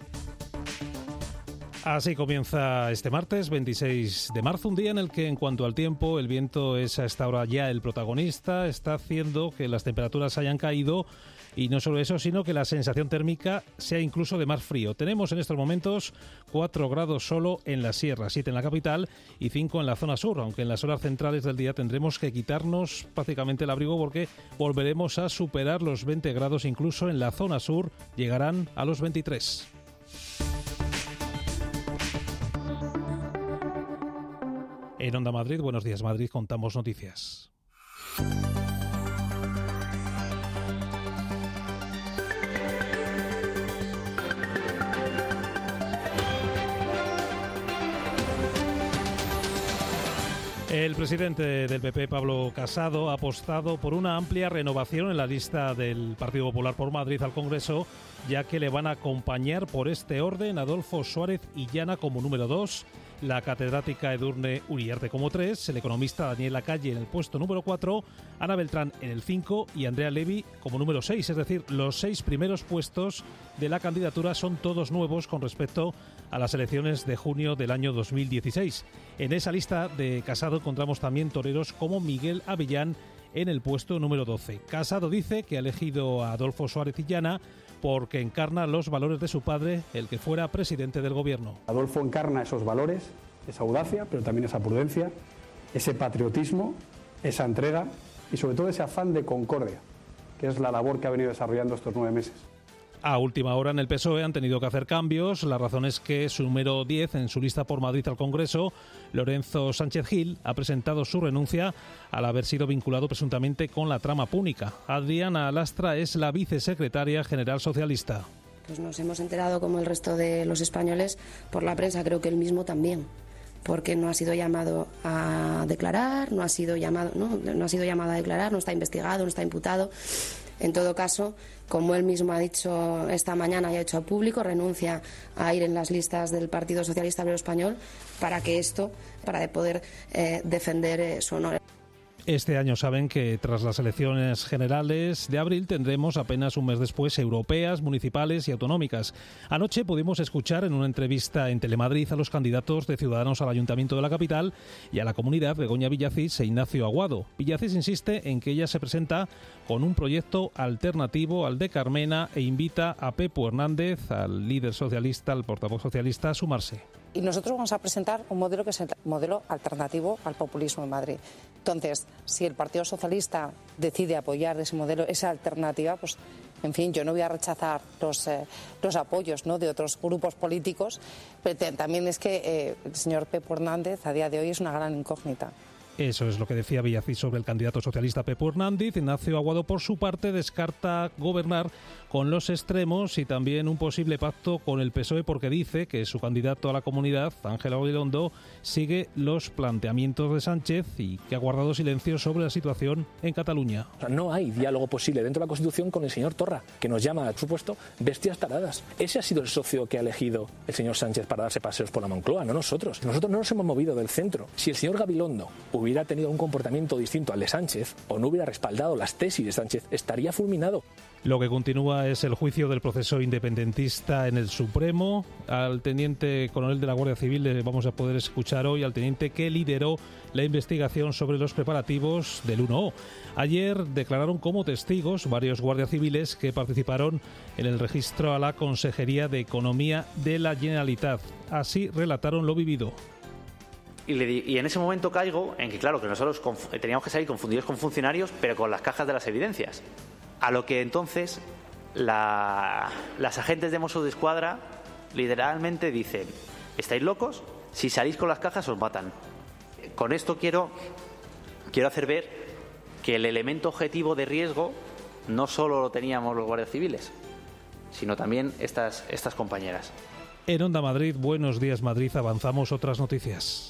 Así comienza este martes veintiséis de marzo, un día en el que en cuanto al tiempo el viento es a esta hora ya el protagonista, está haciendo que las temperaturas hayan caído y no solo eso, sino que la sensación térmica sea incluso de más frío. Tenemos en estos momentos cuatro grados solo en la sierra, siete en la capital y cinco en la zona sur, aunque en las horas centrales del día tendremos que quitarnos prácticamente el abrigo porque volveremos a superar los veinte grados, incluso en la zona sur llegarán a los veintitrés. En Onda Madrid, Buenos Días Madrid, contamos noticias. El presidente del P P, Pablo Casado, ha apostado por una amplia renovación en la lista del Partido Popular por Madrid al Congreso, ya que le van a acompañar por este orden Adolfo Suárez Illana como número dos, la catedrática Edurne Uriarte como tres, el economista Daniel Lacalle en el puesto número cuatro, Ana Beltrán en el cinco y Andrea Levy como número seis. Es decir, los seis primeros puestos de la candidatura son todos nuevos con respecto a las elecciones de junio del año dos mil dieciséis. En esa lista de Casado encontramos también toreros como Miguel Avellán en el puesto número doce. Casado dice que ha elegido a Adolfo Suárez Illana porque encarna los valores de su padre, el que fuera presidente del gobierno. Adolfo encarna esos valores, esa audacia, pero también esa prudencia, ese patriotismo, esa entrega y sobre todo ese afán de concordia, que es la labor que ha venido desarrollando estos nueve meses. A última hora en el P S O E han tenido que hacer cambios. La razón es que su número diez en su lista por Madrid al Congreso, Lorenzo Sánchez Gil, ha presentado su renuncia al haber sido vinculado presuntamente con la trama púnica. Adriana Lastra es la vicesecretaria general socialista. Pues nos hemos enterado, como el resto de los españoles, por la prensa, creo que él mismo también, porque no ha sido llamado a declarar, no ha sido llamado, no, no ha sido llamado a declarar, no está investigado, no está imputado. En todo caso, como él mismo ha dicho esta mañana y ha hecho público, renuncia a ir en las listas del Partido Socialista Obrero Español para que esto, para poder eh, defender eh, su honor. Este año saben que tras las elecciones generales de abril tendremos apenas un mes después europeas, municipales y autonómicas. Anoche pudimos escuchar en una entrevista en Telemadrid a los candidatos de Ciudadanos al Ayuntamiento de la capital y a la comunidad, Begoña Villacís e Ignacio Aguado. Villacís insiste en que ella se presenta con un proyecto alternativo al de Carmena e invita a Pepo Hernández, al líder socialista, al portavoz socialista, a sumarse. Y nosotros vamos a presentar un modelo que es el modelo alternativo al populismo en Madrid. Entonces, si el Partido Socialista decide apoyar ese modelo, esa alternativa, pues, en fin, yo no voy a rechazar los, eh, los apoyos, ¿no?, de otros grupos políticos, pero también es que eh, el señor Pepo Hernández a día de hoy es una gran incógnita. Eso es lo que decía Villacís sobre el candidato socialista Pepe Hernández. Ignacio Aguado, por su parte, descarta gobernar con los extremos y también un posible pacto con el P S O E, porque dice que su candidato a la comunidad, Ángel Gabilondo, sigue los planteamientos de Sánchez y que ha guardado silencio sobre la situación en Cataluña. O sea, no hay diálogo posible dentro de la Constitución con el señor Torra, que nos llama, por supuesto, bestias taradas. Ese ha sido el socio que ha elegido el señor Sánchez para darse paseos por la Moncloa, no nosotros. Nosotros no nos hemos movido del centro. Si el señor Gabilondo hubiera tenido un comportamiento distinto al de Sánchez o no hubiera respaldado las tesis de Sánchez, estaría fulminado. Lo que continúa es el juicio del proceso independentista en el Supremo. Al teniente coronel de la Guardia Civil le vamos a poder escuchar hoy, al teniente que lideró la investigación sobre los preparativos del uno O. Ayer declararon como testigos varios guardias civiles que participaron en el registro a la Consejería de Economía de la Generalitat. Así relataron lo vivido. Y, le di, y en ese momento caigo en que, claro, que nosotros conf- teníamos que salir confundidos con funcionarios, pero con las cajas de las evidencias. A lo que entonces la, las agentes de Mossos d'Esquadra literalmente dicen: ¿estáis locos? Si salís con las cajas os matan. Con esto quiero, quiero hacer ver que el elemento objetivo de riesgo no solo lo teníamos los guardias civiles, sino también estas, estas compañeras. En Onda Madrid, Buenos Días Madrid, avanzamos otras noticias.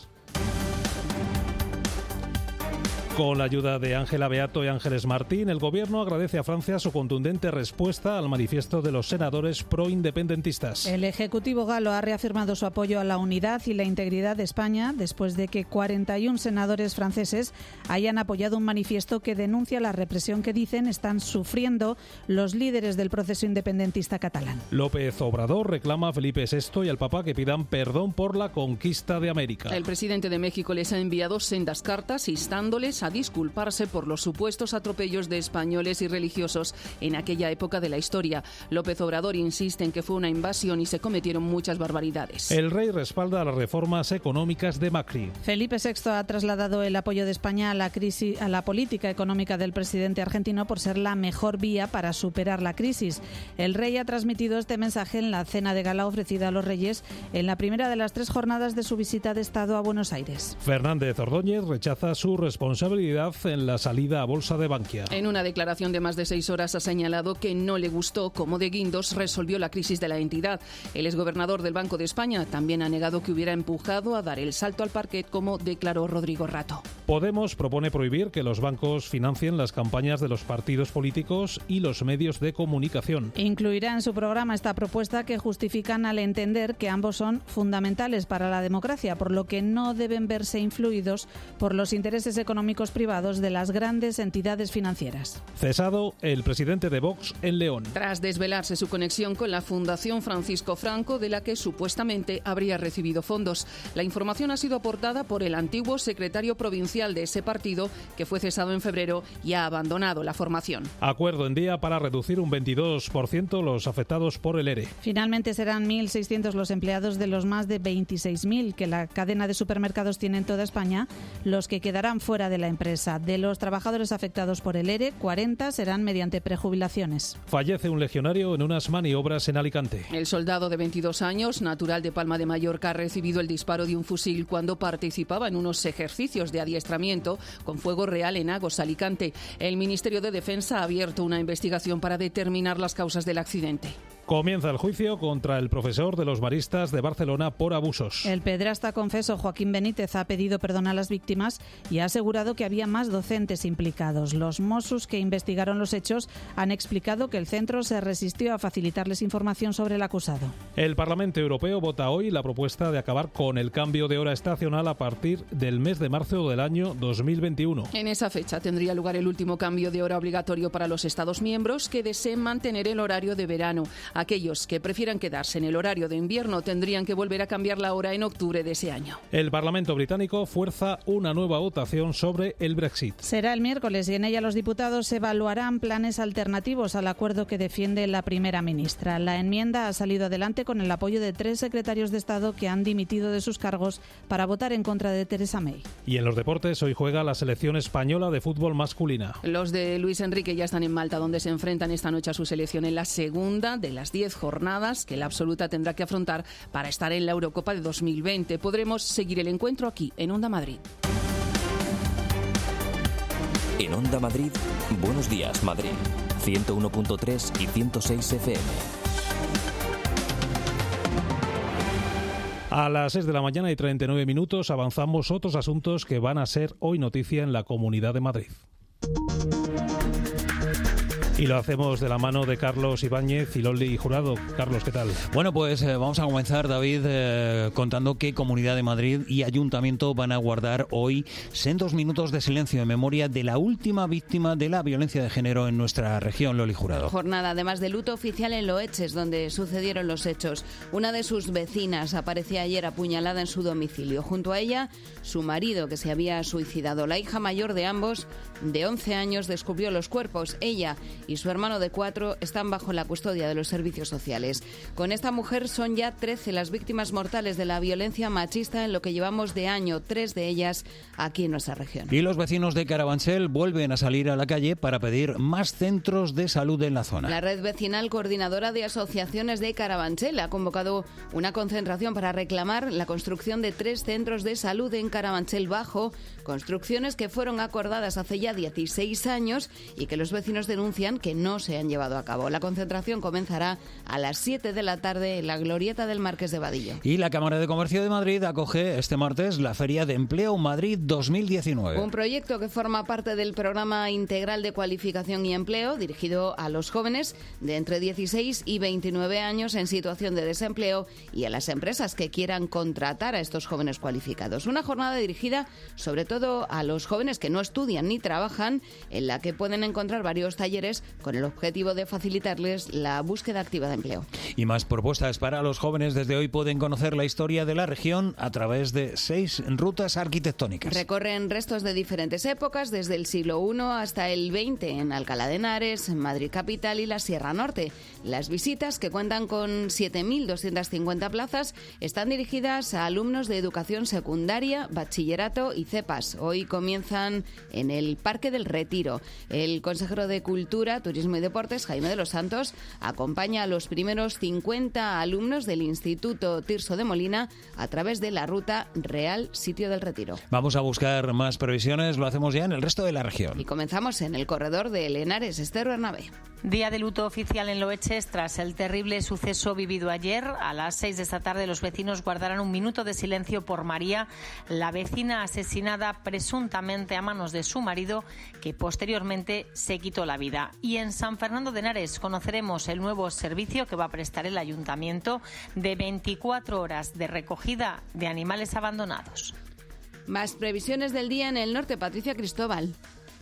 Con la ayuda de Ángela Beato y Ángeles Martín, el Gobierno agradece a Francia su contundente respuesta al manifiesto de los senadores pro-independentistas. El Ejecutivo galo ha reafirmado su apoyo a la unidad y la integridad de España después de que cuarenta y uno senadores franceses hayan apoyado un manifiesto que denuncia la represión que dicen están sufriendo los líderes del proceso independentista catalán. López Obrador reclama a Felipe sexto y al Papa que pidan perdón por la conquista de América. El presidente de México les ha enviado sendas cartas instándoles a disculparse por los supuestos atropellos de españoles y religiosos en aquella época de la historia. López Obrador insiste en que fue una invasión y se cometieron muchas barbaridades. El rey respalda las reformas económicas de Macri. Felipe sexto ha trasladado el apoyo de España a la crisis, a la política económica del presidente argentino por ser la mejor vía para superar la crisis. El rey ha transmitido este mensaje en la cena de gala ofrecida a los reyes en la primera de las tres jornadas de su visita de Estado a Buenos Aires. Fernández Ordóñez rechaza su responsabilidad en la salida a bolsa de Bankia. En una declaración de más de seis horas ha señalado que no le gustó cómo de Guindos resolvió la crisis de la entidad. El exgobernador del Banco de España también ha negado que hubiera empujado a dar el salto al parquet, como declaró Rodrigo Rato. Podemos propone prohibir que los bancos financien las campañas de los partidos políticos y los medios de comunicación. Incluirá en su programa esta propuesta que justifican al entender que ambos son fundamentales para la democracia, por lo que no deben verse influidos por los intereses económicos privados de las grandes entidades financieras. Cesado el presidente de Vox en León. Tras desvelarse su conexión con la Fundación Francisco Franco, de la que supuestamente habría recibido fondos. La información ha sido aportada por el antiguo secretario provincial de ese partido, que fue cesado en febrero y ha abandonado la formación. Acuerdo en día para reducir un veintidós por ciento los afectados por el ERE. Finalmente serán mil seiscientos los empleados de los más de veintiséis mil que la cadena de supermercados tiene en toda España, los que quedarán fuera de la empresa. De los trabajadores afectados por el ERE, cuarenta serán mediante prejubilaciones. Fallece un legionario en unas maniobras en Alicante. El soldado de veintidós años, natural de Palma de Mallorca, ha recibido el disparo de un fusil cuando participaba en unos ejercicios de adiestramiento con fuego real en Agos, Alicante. El Ministerio de Defensa ha abierto una investigación para determinar las causas del accidente. Comienza el juicio contra el profesor de los maristas de Barcelona por abusos. El pedrasta confeso Joaquín Benítez ha pedido perdón a las víctimas y ha asegurado que había más docentes implicados. Los Mossos que investigaron los hechos han explicado que el centro se resistió a facilitarles información sobre el acusado. El Parlamento Europeo vota hoy la propuesta de acabar con el cambio de hora estacional a partir del mes de marzo del año dos mil veintiuno. En esa fecha tendría lugar el último cambio de hora obligatorio para los Estados miembros que deseen mantener el horario de verano. Aquellos que prefieran quedarse en el horario de invierno tendrían que volver a cambiar la hora en octubre de ese año. El Parlamento británico fuerza una nueva votación sobre el Brexit. Será el miércoles y en ella los diputados evaluarán planes alternativos al acuerdo que defiende la primera ministra. La enmienda ha salido adelante con el apoyo de tres secretarios de Estado que han dimitido de sus cargos para votar en contra de Theresa May. Y en los deportes, hoy juega la selección española de fútbol masculina. Los de Luis Enrique ya están en Malta, donde se enfrentan esta noche a su selección en la segunda de las diez jornadas que la absoluta tendrá que afrontar para estar en la Eurocopa de dos mil veinte. Podremos seguir el encuentro aquí en Onda Madrid. En Onda Madrid, Buenos Días Madrid, ciento uno punto tres y ciento seis F M. A las seis de la mañana y treinta y nueve minutos avanzamos otros asuntos que van a ser hoy noticia en la Comunidad de Madrid. Y lo hacemos de la mano de Carlos Ibáñez y Loli Jurado. Carlos, ¿qué tal? Bueno, pues eh, vamos a comenzar, David, eh, contando que Comunidad de Madrid y Ayuntamiento van a guardar hoy sendos minutos de silencio en memoria de la última víctima de la violencia de género en nuestra región, Loli Jurado. Jornada, además de luto oficial en Loeches, donde sucedieron los hechos. Una de sus vecinas aparecía ayer apuñalada en su domicilio. Junto a ella, su marido, que se había suicidado. La hija mayor de ambos, de once años, descubrió los cuerpos. Ella y su hermano de cuatro están bajo la custodia de los servicios sociales. Con esta mujer son ya trece las víctimas mortales de la violencia machista en lo que llevamos de año, tres de ellas aquí en nuestra región. Y los vecinos de Carabanchel vuelven a salir a la calle para pedir más centros de salud en la zona. La red vecinal coordinadora de asociaciones de Carabanchel ha convocado una concentración para reclamar la construcción de tres centros de salud en Carabanchel Bajo, construcciones que fueron acordadas hace ya dieciséis años y que los vecinos denuncian que no se han llevado a cabo. La concentración comenzará a las siete de la tarde en la glorieta del Marqués de Vadillo. Y la Cámara de Comercio de Madrid acoge este martes la Feria de Empleo Madrid dos mil diecinueve. Un proyecto que forma parte del Programa Integral de Cualificación y Empleo dirigido a los jóvenes de entre dieciséis y veintinueve años en situación de desempleo y a las empresas que quieran contratar a estos jóvenes cualificados. Una jornada dirigida sobre todo a los jóvenes que no estudian ni trabajan, en la que pueden encontrar varios talleres con el objetivo de facilitarles la búsqueda activa de empleo. Y más propuestas para los jóvenes. Desde hoy pueden conocer la historia de la región a través de seis rutas arquitectónicas. Recorren restos de diferentes épocas, desde el siglo primero hasta el veinte, en Alcalá de Henares, Madrid capital y la Sierra Norte. Las visitas, que cuentan con siete mil doscientas cincuenta plazas, están dirigidas a alumnos de educación secundaria, bachillerato y cepas. Hoy comienzan en el Parque del Retiro. El consejero de Cultura, Turismo y Deportes, Jaime de los Santos, acompaña a los primeros cincuenta alumnos del Instituto Tirso de Molina a través de la ruta Real Sitio del Retiro. Vamos a buscar más previsiones, lo hacemos ya en el resto de la región. Y comenzamos en el corredor de Henares. Esther Bernabé. Día de luto oficial en Loeches tras el terrible suceso vivido ayer. A las seis de esta tarde los vecinos guardarán un minuto de silencio por María, la vecina asesinada presuntamente a manos de su marido, que posteriormente se quitó la vida. Y en San Fernando de Henares conoceremos el nuevo servicio que va a prestar el ayuntamiento de veinticuatro horas de recogida de animales abandonados. Más previsiones del día en el norte. Patricia Cristóbal.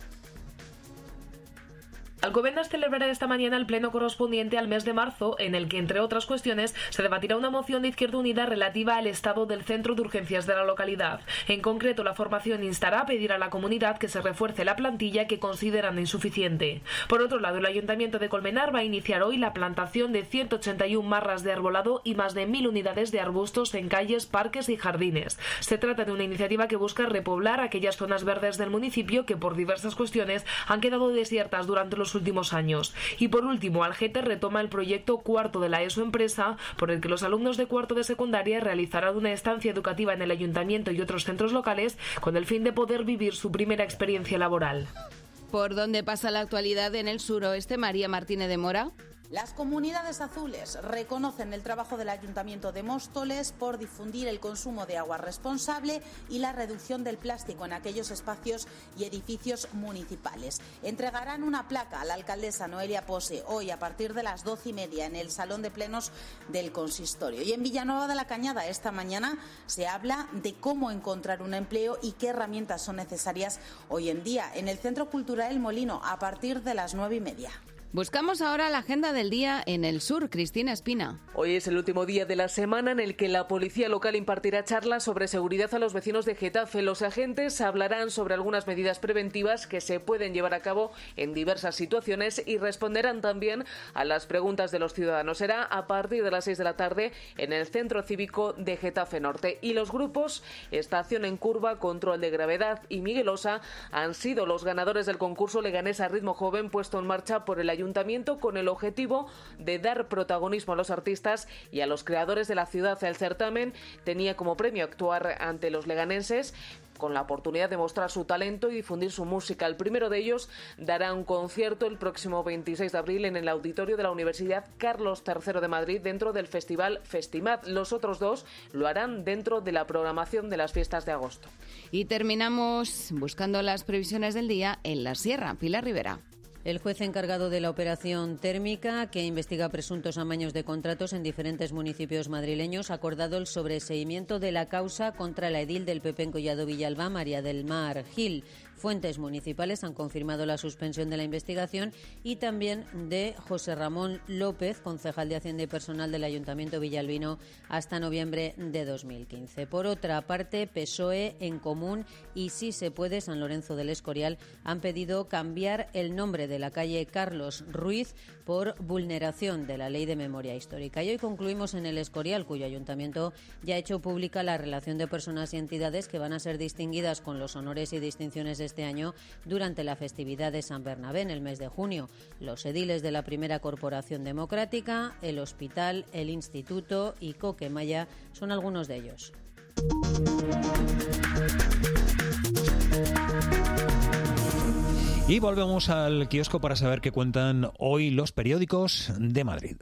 Alcobendas celebrará esta mañana el pleno correspondiente al mes de marzo, en el que, entre otras cuestiones, se debatirá una moción de Izquierda Unida relativa al estado del centro de urgencias de la localidad. En concreto, la formación instará a pedir a la comunidad que se refuerce la plantilla que consideran insuficiente. Por otro lado, el Ayuntamiento de Colmenar va a iniciar hoy la plantación de ciento ochenta y una marras de arbolado y más de mil unidades de arbustos en calles, parques y jardines. Se trata de una iniciativa que busca repoblar aquellas zonas verdes del municipio que, por diversas cuestiones, han quedado desiertas durante los últimos años. Y por último, Algete retoma el proyecto cuarto de la ESO Empresa, por el que los alumnos de cuarto de secundaria realizarán una estancia educativa en el ayuntamiento y otros centros locales con el fin de poder vivir su primera experiencia laboral. ¿Por dónde pasa la actualidad en el suroeste? María Martínez de Mora. Las comunidades azules reconocen el trabajo del Ayuntamiento de Móstoles por difundir el consumo de agua responsable y la reducción del plástico en aquellos espacios y edificios municipales. Entregarán una placa a la alcaldesa Noelia Pose hoy a partir de las doce y media en el Salón de Plenos del Consistorio. Y en Villanueva de la Cañada esta mañana se habla de cómo encontrar un empleo y qué herramientas son necesarias hoy en día en el Centro Cultural El Molino a partir de las nueve y media. Buscamos ahora la agenda del día en el sur. Cristina Espina. Hoy es el último día de la semana en el que la policía local impartirá charlas sobre seguridad a los vecinos de Getafe. Los agentes hablarán sobre algunas medidas preventivas que se pueden llevar a cabo en diversas situaciones y responderán también a las preguntas de los ciudadanos. Será a partir de las seis de la tarde en el Centro Cívico de Getafe Norte. Y los grupos Estación en Curva, Control de Gravedad y Miguelosa han sido los ganadores del concurso Leganés a Ritmo Joven puesto en marcha por el Ayuntamiento ayuntamiento con el objetivo de dar protagonismo a los artistas y a los creadores de la ciudad. El certamen tenía como premio actuar ante los leganenses con la oportunidad de mostrar su talento y difundir su música. El primero de ellos dará un concierto el próximo veintiséis de abril en el auditorio de la Universidad Carlos tercero de Madrid dentro del festival Festimad. Los otros dos lo harán dentro de la programación de las fiestas de agosto. Y terminamos buscando las previsiones del día en la Sierra. Pilar Rivera. El juez encargado de la operación térmica, que investiga presuntos amaños de contratos en diferentes municipios madrileños, ha acordado el sobreseimiento de la causa contra la edil del P P en Collado Villalba, María del Mar Gil. Fuentes municipales han confirmado la suspensión de la investigación y también de José Ramón López, concejal de Hacienda y Personal del Ayuntamiento villalbino, hasta noviembre de dos mil quince. Por otra parte, P S O E, En Común y Si se puede, San Lorenzo del Escorial, han pedido cambiar el nombre de la calle Carlos Ruiz por vulneración de la Ley de Memoria Histórica. Y hoy concluimos en el Escorial, cuyo ayuntamiento ya ha hecho pública la relación de personas y entidades que van a ser distinguidas con los honores y distinciones de este año durante la festividad de San Bernabé en el mes de junio. Los ediles de la primera corporación democrática, el hospital, el instituto y Coquemaya son algunos de ellos. Y volvemos al kiosco para saber qué cuentan hoy los periódicos de Madrid.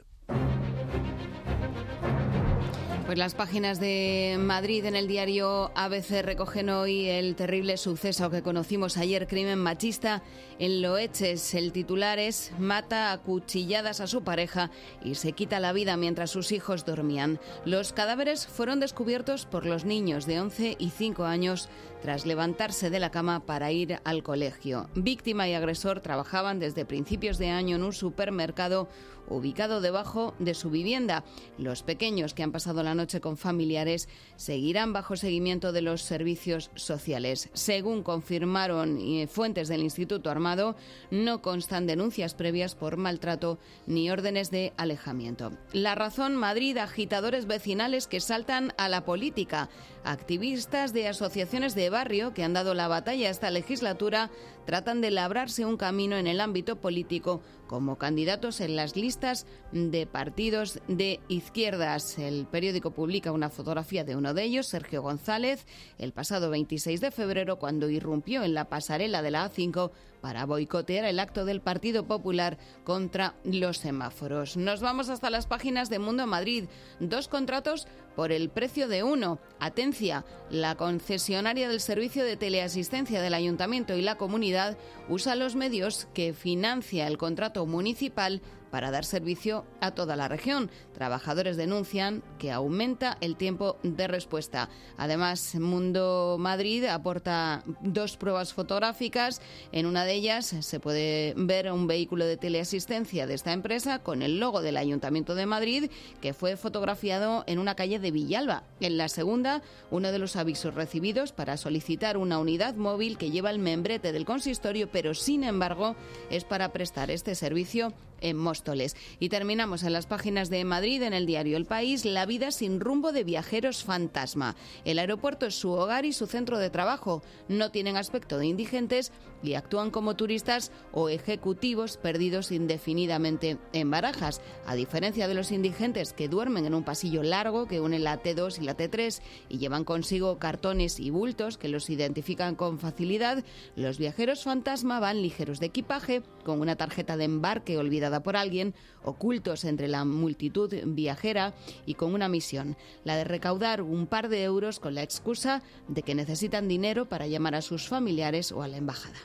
Pues las páginas de Madrid en el diario A B C recogen hoy el terrible suceso que conocimos ayer, crimen machista en Loeches. El titular es: mata a cuchilladas a su pareja y se quita la vida mientras sus hijos dormían. Los cadáveres fueron descubiertos por los niños de once y cinco años tras levantarse de la cama para ir al colegio. Víctima y agresor trabajaban desde principios de año en un supermercado ubicado debajo de su vivienda. Los pequeños, que han pasado la noche con familiares, seguirán bajo seguimiento de los servicios sociales. Según confirmaron fuentes del Instituto Armado, no constan denuncias previas por maltrato ni órdenes de alejamiento. La Razón: Madrid, agitadores vecinales que saltan a la política. Activistas de asociaciones de barrio que han dado la batalla esta legislatura tratan de labrarse un camino en el ámbito político como candidatos en las listas de partidos de izquierdas. El periódico publica una fotografía de uno de ellos, Sergio González, el pasado veintiséis de febrero, cuando irrumpió en la pasarela de la A cinco para boicotear el acto del Partido Popular contra los semáforos. Nos vamos hasta las páginas de Mundo Madrid. Dos contratos por el precio de uno. Atencia, la concesionaria del servicio de teleasistencia del Ayuntamiento y la Comunidad usa los medios que financia el contrato municipal para dar servicio a toda la región. Trabajadores denuncian que aumenta el tiempo de respuesta. Además, Mundo Madrid aporta dos pruebas fotográficas. En una de ellas se puede ver un vehículo de teleasistencia de esta empresa con el logo del Ayuntamiento de Madrid, que fue fotografiado en una calle de Villalba. En la segunda, uno de los avisos recibidos para solicitar una unidad móvil que lleva el membrete del consistorio, pero sin embargo es para prestar este servicio en Móstoles. Y terminamos en las páginas de Madrid, en el diario El País: la vida sin rumbo de viajeros fantasma. El aeropuerto es su hogar y su centro de trabajo. No tienen aspecto de indigentes y actúan como turistas o ejecutivos perdidos indefinidamente en Barajas. A diferencia de los indigentes, que duermen en un pasillo largo que une la T dos y la T tres y llevan consigo cartones y bultos que los identifican con facilidad, los viajeros fantasma van ligeros de equipaje, con una tarjeta de embarque olvidada por alguien, ocultos entre la multitud viajera y con una misión: la de recaudar un par de euros con la excusa de que necesitan dinero para llamar a sus familiares o a la embajada.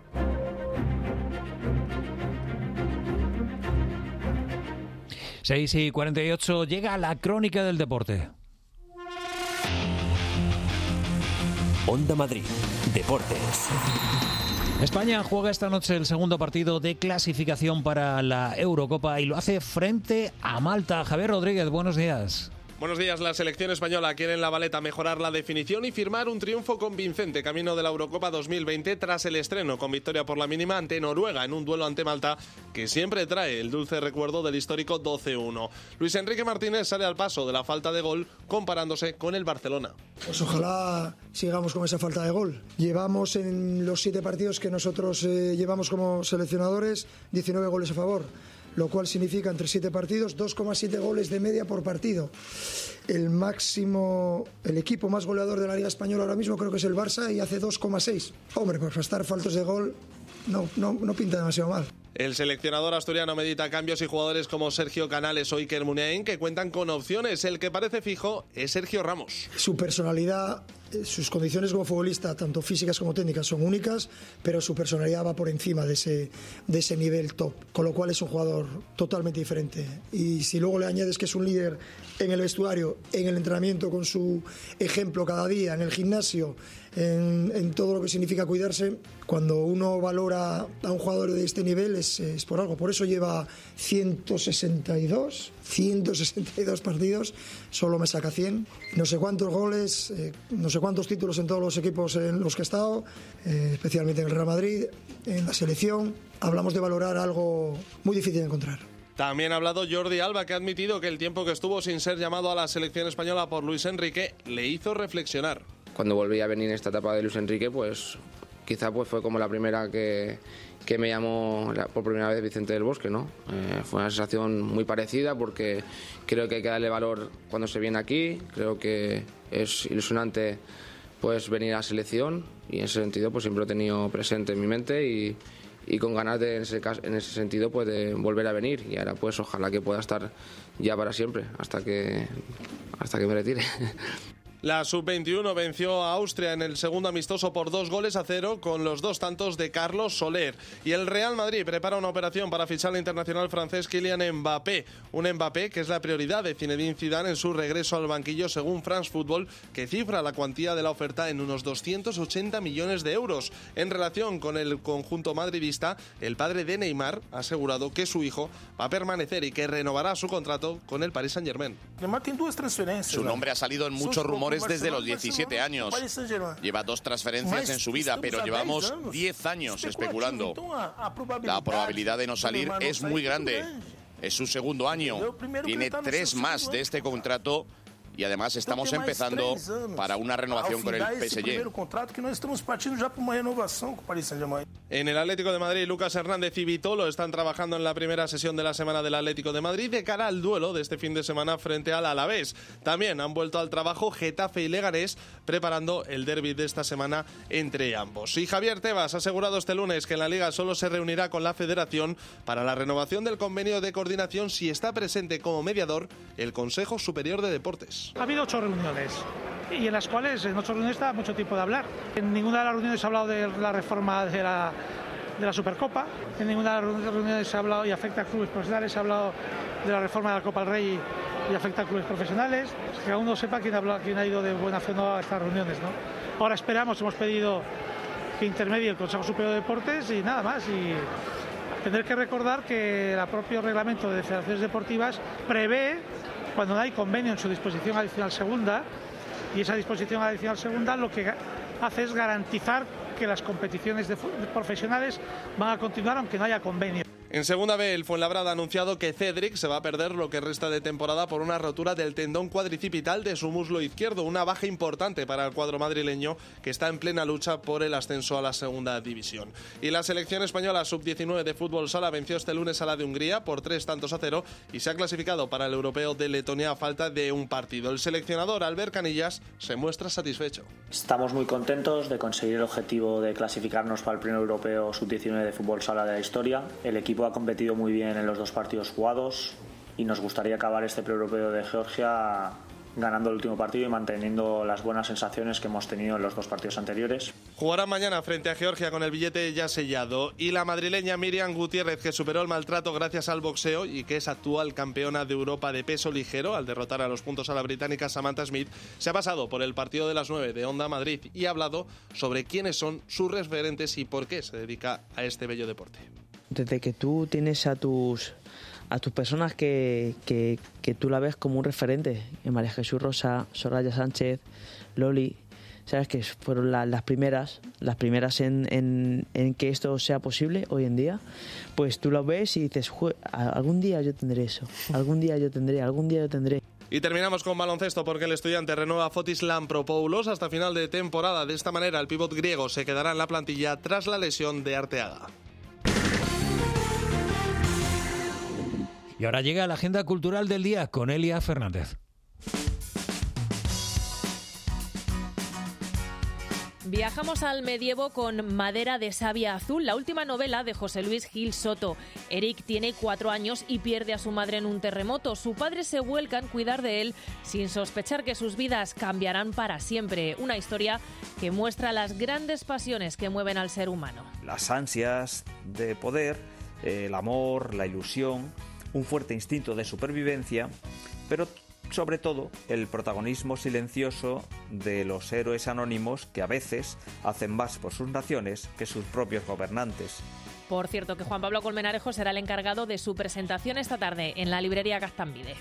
seis y cuarenta y ocho, llega la crónica del deporte. Onda Madrid, Deportes. España juega esta noche el segundo partido de clasificación para la Eurocopa y lo hace frente a Malta. Javier Rodríguez, buenos días. Buenos días. La selección española quiere en La Valeta mejorar la definición y firmar un triunfo convincente camino de la Eurocopa dos mil veinte tras el estreno con victoria por la mínima ante Noruega en un duelo ante Malta que siempre trae el dulce recuerdo del histórico doce uno. Luis Enrique Martínez sale al paso de la falta de gol comparándose con el Barcelona. Pues ojalá sigamos con esa falta de gol. Llevamos en los siete partidos que nosotros eh, llevamos como seleccionadores diecinueve goles a favor, lo cual significa entre siete partidos dos coma siete goles de media por partido. El máximo, el equipo más goleador de la Liga Española ahora mismo creo que es el Barça y hace dos coma seis. Hombre, pues para estar faltos de gol no, no, no pinta demasiado mal. El seleccionador asturiano medita cambios y jugadores como Sergio Canales o Iker Muniain que cuentan con opciones. El que parece fijo es Sergio Ramos. Su personalidad, sus condiciones como futbolista, tanto físicas como técnicas, son únicas, pero su personalidad va por encima de ese, de ese nivel top, con lo cual es un jugador totalmente diferente. Y si luego le añades que es un líder en el vestuario, en el entrenamiento, con su ejemplo cada día, en el gimnasio, en, en todo lo que significa cuidarse, cuando uno valora a un jugador de este nivel es, es por algo. Por eso lleva ciento sesenta y dos partidos, solo me saca cien. No sé cuántos goles, eh, no sé cuántos títulos en todos los equipos en los que he estado, eh, especialmente en el Real Madrid, en la selección. Hablamos de valorar algo muy difícil de encontrar. También ha hablado Jordi Alba, que ha admitido que el tiempo que estuvo sin ser llamado a la selección española por Luis Enrique le hizo reflexionar. Cuando volví a venir en esta etapa de Luis Enrique, pues quizá pues fue como la primera que, que me llamó por primera vez Vicente del Bosque, ¿no? Eh, fue una sensación muy parecida porque creo que hay que darle valor cuando se viene aquí, creo que es ilusionante pues venir a la selección y en ese sentido pues siempre lo he tenido presente en mi mente y, y con ganas de en ese, en ese sentido pues de volver a venir y ahora pues ojalá que pueda estar ya para siempre hasta que, hasta que me retire. La sub veintiuno venció a Austria en el segundo amistoso por dos goles a cero con los dos tantos de Carlos Soler. Y el Real Madrid prepara una operación para fichar al internacional francés Kylian Mbappé. Un Mbappé que es la prioridad de Zinedine Zidane en su regreso al banquillo según France Football, que cifra la cuantía de la oferta en unos doscientos ochenta millones de euros. En relación con el conjunto madridista, el padre de Neymar ha asegurado que su hijo va a permanecer y que renovará su contrato con el Paris Saint-Germain. Neymar tiene dos transferencias. Su nombre ha salido en muchos rumores desde los diecisiete años. Lleva dos transferencias en su vida, pero llevamos diez años especulando. La probabilidad de no salir es muy grande. Es su segundo año. Tiene tres más de este contrato. Y además estamos empezando para una renovación con el P S G. En el Atlético de Madrid, Lucas Hernández y Vitolo están trabajando en la primera sesión de la semana del Atlético de Madrid de cara al duelo de este fin de semana frente al Alavés. También han vuelto al trabajo Getafe y Leganés, preparando el derbi de esta semana entre ambos. Y Javier Tebas ha asegurado este lunes que en la Liga solo se reunirá con la Federación para la renovación del convenio de coordinación si está presente como mediador el Consejo Superior de Deportes. Ha habido ocho reuniones y en las cuales en ocho reuniones está mucho tiempo de hablar. En ninguna de las reuniones se ha hablado de la reforma de la, de la Supercopa, en ninguna de las reuniones se ha hablado y afecta a clubes profesionales, se ha hablado de la reforma de la Copa del Rey y afecta a clubes profesionales. Que aún no sepa quién ha, hablado, quién ha ido de buena fe no a estas reuniones, ¿no? Ahora esperamos, hemos pedido que intermedie el Consejo Superior de Deportes y nada más. Y tener que recordar que el propio reglamento de federaciones deportivas prevé, cuando no hay convenio en su disposición adicional segunda, y esa disposición adicional segunda lo que hace es garantizar que las competiciones de profesionales van a continuar aunque no haya convenio. En segunda B, el Fuenlabrada ha anunciado que Cedric se va a perder lo que resta de temporada por una rotura del tendón cuadricipital de su muslo izquierdo, una baja importante para el cuadro madrileño que está en plena lucha por el ascenso a la segunda división. Y la selección española sub diecinueve de fútbol sala venció este lunes a la de Hungría por tres tantos a cero y se ha clasificado para el europeo de Letonia a falta de un partido. El seleccionador Albert Canillas se muestra satisfecho. Estamos muy contentos de conseguir el objetivo de clasificarnos para el primer europeo sub diecinueve de fútbol sala de la historia. El equipo ha competido muy bien en los dos partidos jugados y nos gustaría acabar este pre-europeo de Georgia ganando el último partido y manteniendo las buenas sensaciones que hemos tenido en los dos partidos anteriores. Jugarán mañana frente a Georgia con el billete ya sellado. Y la madrileña Miriam Gutiérrez, que superó el maltrato gracias al boxeo y que es actual campeona de Europa de peso ligero al derrotar a los puntos a la británica Samantha Smith, se ha pasado por el partido de las nueve de Onda Madrid y ha hablado sobre quiénes son sus referentes y por qué se dedica a este bello deporte. Desde que tú tienes a tus a tus personas que, que, que tú la ves como un referente, María Jesús Rosa, Soraya Sánchez, Loli, sabes que fueron la, las primeras, las primeras en, en, en que esto sea posible hoy en día, pues tú lo ves y dices, algún día yo tendré eso, algún día yo tendré, algún día yo tendré. Y terminamos con baloncesto porque el Estudiante renueva a Fotis Lampropoulos hasta final de temporada. De esta manera el pívot griego se quedará en la plantilla tras la lesión de Arteaga. Y ahora llega la agenda cultural del día con Elia Fernández. Viajamos al medievo con Madera de Savia Azul, la última novela de José Luis Gil Soto. Eric tiene cuatro años y pierde a su madre en un terremoto. Su padre se vuelca en cuidar de él sin sospechar que sus vidas cambiarán para siempre. Una historia que muestra las grandes pasiones que mueven al ser humano. Las ansias de poder, el amor, la ilusión, un fuerte instinto de supervivencia, pero sobre todo el protagonismo silencioso de los héroes anónimos que a veces hacen más por sus naciones que sus propios gobernantes. Por cierto, que Juan Pablo Colmenarejo será el encargado de su presentación esta tarde en la librería Gaztambide.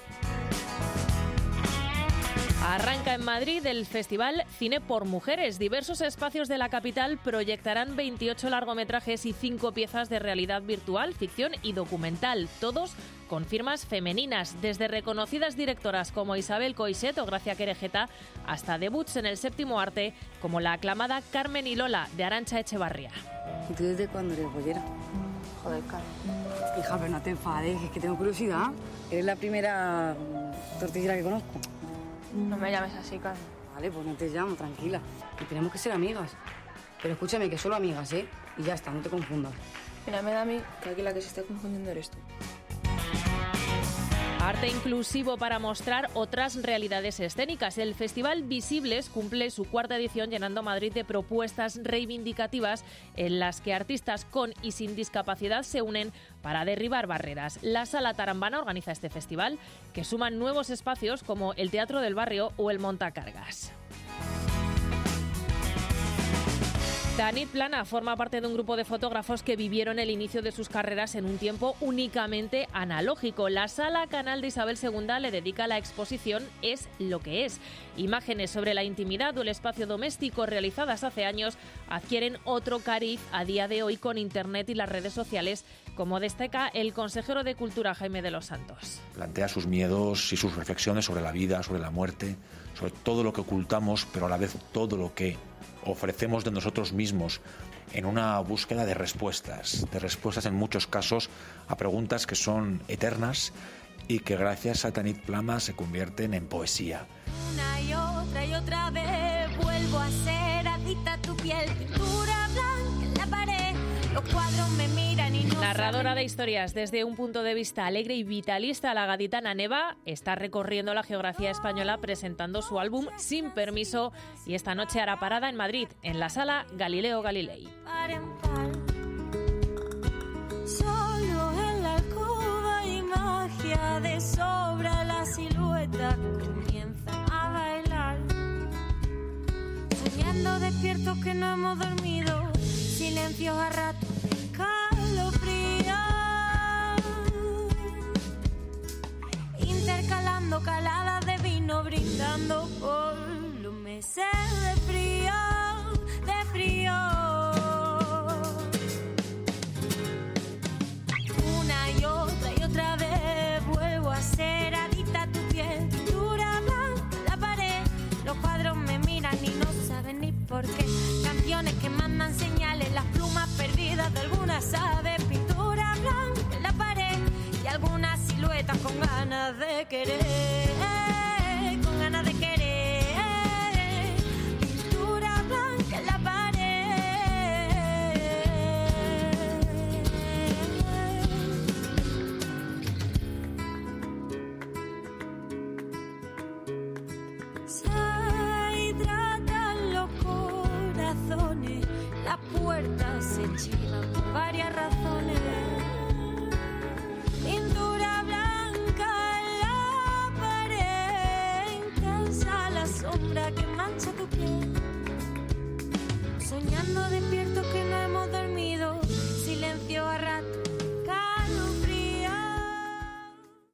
Arranca en Madrid el Festival Cine por Mujeres. Diversos espacios de la capital proyectarán veintiocho largometrajes y cinco piezas de realidad virtual, ficción y documental, todos con firmas femeninas, desde reconocidas directoras como Isabel Coixet o Gracia Querejeta hasta debuts en el séptimo arte como la aclamada Carmen y Lola de Arantxa Echevarría. ¿Y tú desde cuándo eres bollera? Joder, Carmen. Hija, pero no te enfades, es que tengo curiosidad. Eres la primera tortillera que conozco. No me llames así, Carmen. Vale, pues no te llamo, tranquila. Que tenemos que ser amigas. Pero escúchame, que solo amigas, ¿eh? Y ya está, no te confundas. Mira, me da a mí que aquí la que se está confundiendo eres tú. Arte inclusivo para mostrar otras realidades escénicas. El Festival Visibles cumple su cuarta edición llenando Madrid de propuestas reivindicativas en las que artistas con y sin discapacidad se unen para derribar barreras. La Sala Tarambana organiza este festival que suman nuevos espacios como el Teatro del Barrio o el Montacargas. Tanit Plana forma parte de un grupo de fotógrafos que vivieron el inicio de sus carreras en un tiempo únicamente analógico. La Sala Canal de Isabel segunda le dedica la exposición Es lo que es. Imágenes sobre la intimidad o el espacio doméstico realizadas hace años adquieren otro cariz a día de hoy con Internet y las redes sociales, como destaca el consejero de Cultura Jaime de los Santos. Plantea sus miedos y sus reflexiones sobre la vida, sobre la muerte, sobre todo lo que ocultamos, pero a la vez todo lo que ofrecemos de nosotros mismos en una búsqueda de respuestas, de respuestas en muchos casos a preguntas que son eternas y que gracias a Tanit Plana se convierten en poesía. Una y otra y otra vez vuelvo a ser adicta a tu piel, pintura blanca en la pared, los cuadros me miran y no Narradora saben. de historias desde un punto de vista alegre y vitalista, la gaditana Neva está recorriendo la geografía española presentando su álbum Sin Permiso y esta noche hará parada en Madrid, en la Sala Galileo Galilei. Par en par. Solo en la alcoba hay magia de sobra, la silueta comienzan a bailar. Soñando despiertos que no hemos dormido, silencios a ratos escalofríos, intercalando caladas de vino, brindando por los meses de frío, de frío. Una y otra y otra vez vuelvo a ser adicta a tu piel, pintura blanca en la pared, los cuadros me miran y no saben ni por qué, canciones que mandan señales, las plumas perdidas de algunas aves, pintura blanca en la pared y algunas siluetas con ganas de querer, con ganas de querer, pintura blanca en la pared. Se hidratan los corazones, las puertas se chivan por varias razones. Pintura blanca en la pared, intensa la sombra que mancha tu piel. Soñando de